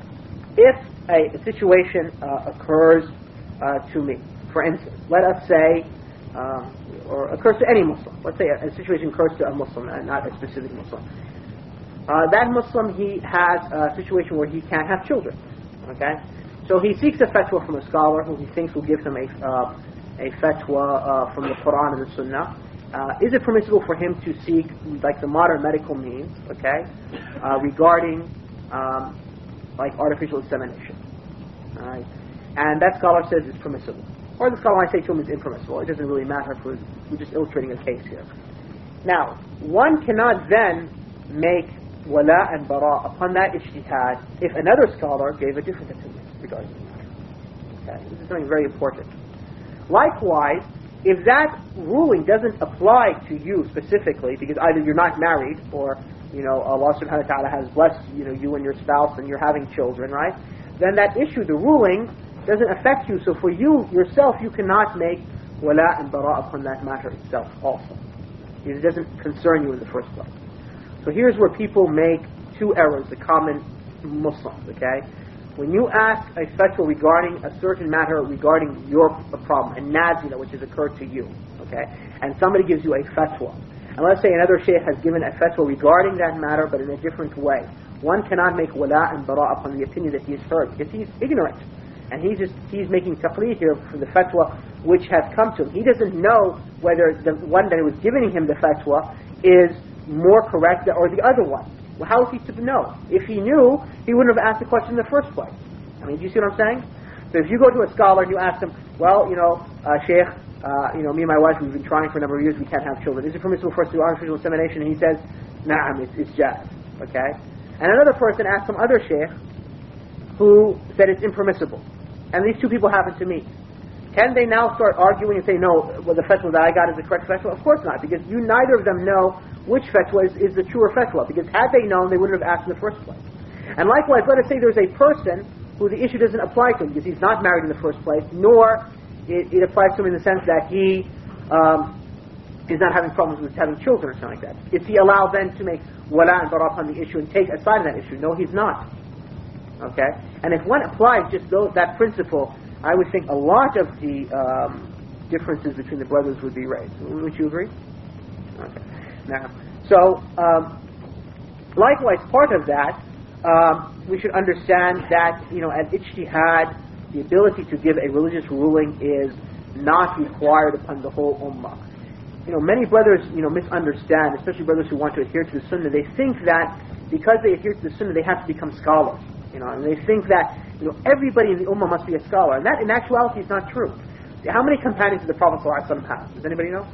if a, a situation uh, occurs uh, to me, for instance, let us say, um, or occurs to any Muslim. Let's say a, a situation occurs to a Muslim, and not a specific Muslim. Uh, that Muslim, he has a situation where he can't have children. Okay, so he seeks a fatwa from a scholar who he thinks will give him a uh, a fatwa uh, from the Quran and the Sunnah. Uh, is it permissible for him to seek, like the modern medical means, okay, uh, regarding um, like artificial insemination? All right, and that scholar says it's permissible. Or the scholar might say to him it's impermissible. It doesn't really matter. For, we're just illustrating a case here. Now, one cannot then make wala and bara upon that ijtihad if another scholar gave a different opinion regarding the matter. Okay, this is something very important. Likewise, if that ruling doesn't apply to you specifically, because either you're not married or, you know, Allah subhanahu wa ta'ala has blessed, you know, you and your spouse and you're having children, right? Then that issue, the ruling, doesn't affect you. So for you, yourself, you cannot make wala and bara upon that matter itself also. It doesn't concern you in the first place. So here's where people make two errors, the common Muslims, okay? When you ask a fatwa regarding a certain matter regarding your problem, a nazila which has occurred to you, okay, and somebody gives you a fatwa, and let's say another shaykh has given a fatwa regarding that matter but in a different way, one cannot make wala and bara upon the opinion that he has heard because he's ignorant, and he's just he's making taqleed here for the fatwa which has come to him. He doesn't know whether the one that was giving him the fatwa is more correct or the other one. Well, how is he to know? If he knew, he wouldn't have asked the question in the first place. I mean, do you see what I'm saying? So if you go to a scholar and you ask him, well, you know, uh, Sheikh, uh, you know, me and my wife, we've been trying for a number of years, we can't have children. Is it permissible for us to do artificial insemination? And he says, nah, it's, it's jazz. Okay? And another person asked some other Sheikh who said it's impermissible. And these two people happen to meet. Can they now start arguing and say, no, well, the fatwa that I got is the correct fatwa? Of course not, because you neither of them know which fatwa is, is the truer fatwa, because had they known, they wouldn't have asked in the first place. And likewise, let us say there's a person who the issue doesn't apply to him, because he's not married in the first place, nor it, it applies to him in the sense that he um, is not having problems with having children or something like that. Is he allowed then to make wala and bara upon the issue and take a side on that issue? No, he's not. Okay? And if one applies just those, that principle, I would think a lot of the um, differences between the brothers would be raised. Would you agree? Okay. Now, so um, likewise, part of that, um, we should understand that, you know, at ijtihad, the ability to give a religious ruling is not required upon the whole ummah. You know, many brothers, you know, misunderstand, especially brothers who want to adhere to the sunnah. They think that because they adhere to the sunnah, they have to become scholars. You know, and they think that, you know, everybody in the ummah must be a scholar, and that in actuality is not true. How many companions did the Prophet ﷺ have? Does anybody know?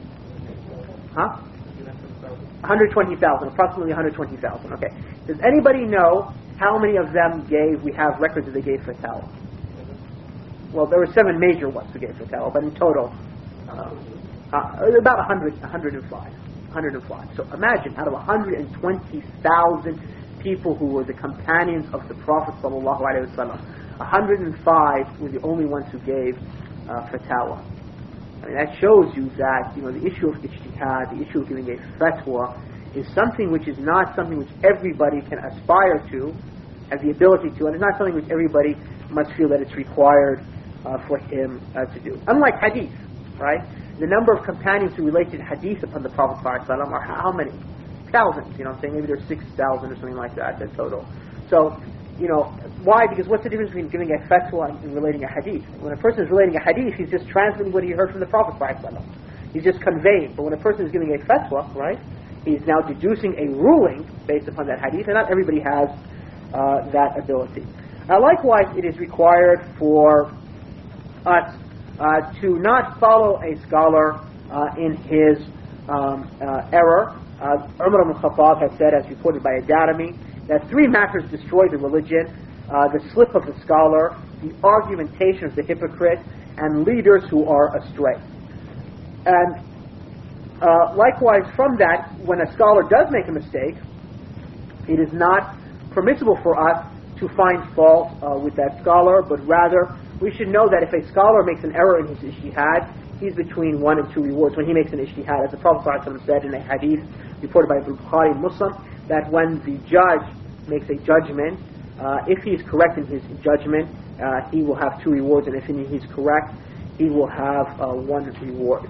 Huh? one hundred twenty thousand, approximately one hundred twenty thousand. Okay. Does anybody know how many of them gave, we have records that they gave fatwa? Well, there were seven major ones who gave fatwa, but in total, uh, uh, about one hundred, one hundred five. one hundred five. So imagine, out of one hundred twenty thousand people who were the companions of the Prophet sallallahu alaihi wasallam, one hundred five were the only ones who gave uh, fatwa. I mean, that shows you that, you know, the issue of ijtihad, the issue of giving a fatwa, is something which is not something which everybody can aspire to, have the ability to, and it's not something which everybody must feel that it's required uh, for him uh, to do. Unlike hadith, right? The number of companions who related hadith upon the Prophet ﷺ are how many? Thousands, you know what I'm saying? Maybe there's six thousand or something like that in total. So, you know, why? Because what's the difference between giving a fatwa and relating a hadith? When a person is relating a hadith, he's just transmitting what he heard from the Prophet ﷺ. He's just conveying. But when a person is giving a fatwa, right, he's now deducing a ruling based upon that hadith, and not everybody has uh, that ability. Now, likewise, it is required for us uh, to not follow a scholar uh, in his um, uh, error. Uh, Umar ibn Khattab has said, as reported by Ad-Darimi, that three matters destroy the religion: uh, the slip of the scholar, the argumentation of the hypocrite, and leaders who are astray. And uh, likewise, from that, when a scholar does make a mistake, it is not permissible for us to find fault uh, with that scholar, but rather we should know that if a scholar makes an error in his ijtihad, he's between one and two rewards when he makes an ijtihad. As the Prophet ﷺ said in a hadith reported by Bukhari and Muslim, that when the judge makes a judgment, uh, if he is correct in his judgment, uh, he will have two rewards, and if he is correct, he will have uh, one reward.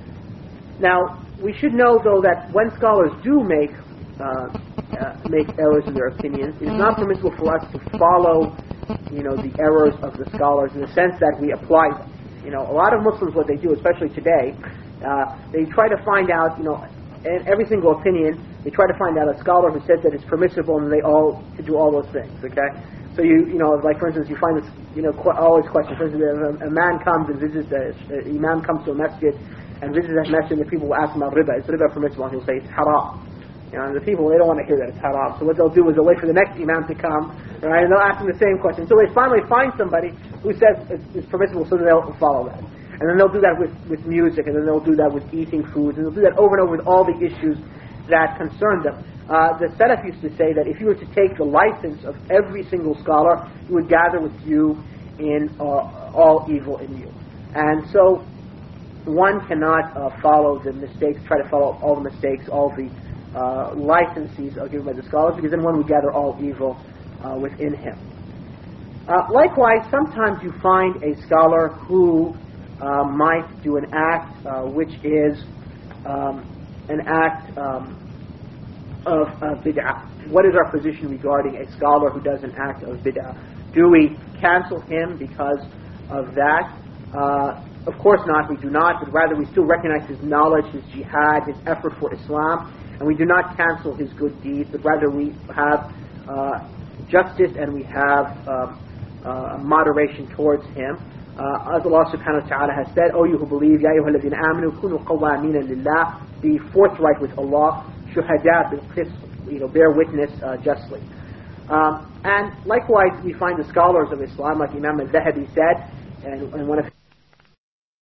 Now, we should know, though, that when scholars do make uh, uh, make errors in their opinions, it is not permissible for us to follow, you know, the errors of the scholars in the sense that we apply them. You know, a lot of Muslims, what they do, especially today, uh, they try to find out, you know, in every single opinion, they try to find out a scholar who says that it's permissible, and they all do all those things. Okay, so you, you know, like for instance, you find this, you know, qu- always question. For instance, a, a man comes and visits, a, a imam comes to a masjid and visits that masjid, and the people will ask him about riba. Is riba permissible? And he'll say it's haram. You know, and the people, they don't want to hear that it's haram. So what they'll do is they'll wait for the next imam to come, right, and they'll ask him the same question. So they finally find somebody who says it's, it's permissible, so they'll follow that. And then they'll do that with, with music, and then they'll do that with eating foods, and they'll do that over and over with all the issues that concern them. Uh, the Salaf used to say that if you were to take the license of every single scholar, you would gather with you in uh, all evil in you. And so one cannot uh, follow the mistakes, try to follow all the mistakes, all the uh, licenses are given by the scholars, because then one would gather all evil uh, within him. Uh, likewise, sometimes you find a scholar who uh, might do an act uh, which is um, an act um, of uh, bid'ah. What is our position regarding a scholar who does an act of bid'ah? Do we cancel him because of that? Uh, of course not, we do not, but rather we still recognize his knowledge, his jihad, his effort for Islam, and we do not cancel his good deeds, but rather we have uh, justice and we have um, uh, moderation towards him. Uh, as Allah subhanahu wa ta'ala has said, O you who believe, Ya ayyuha alladhina amanu kunu qawwamina lillah, be forthright with Allah, shuhada bil qist, you know, bear witness uh, justly. Um, and likewise, we find the scholars of Islam, like Imam al-Zahabi said, and, and one of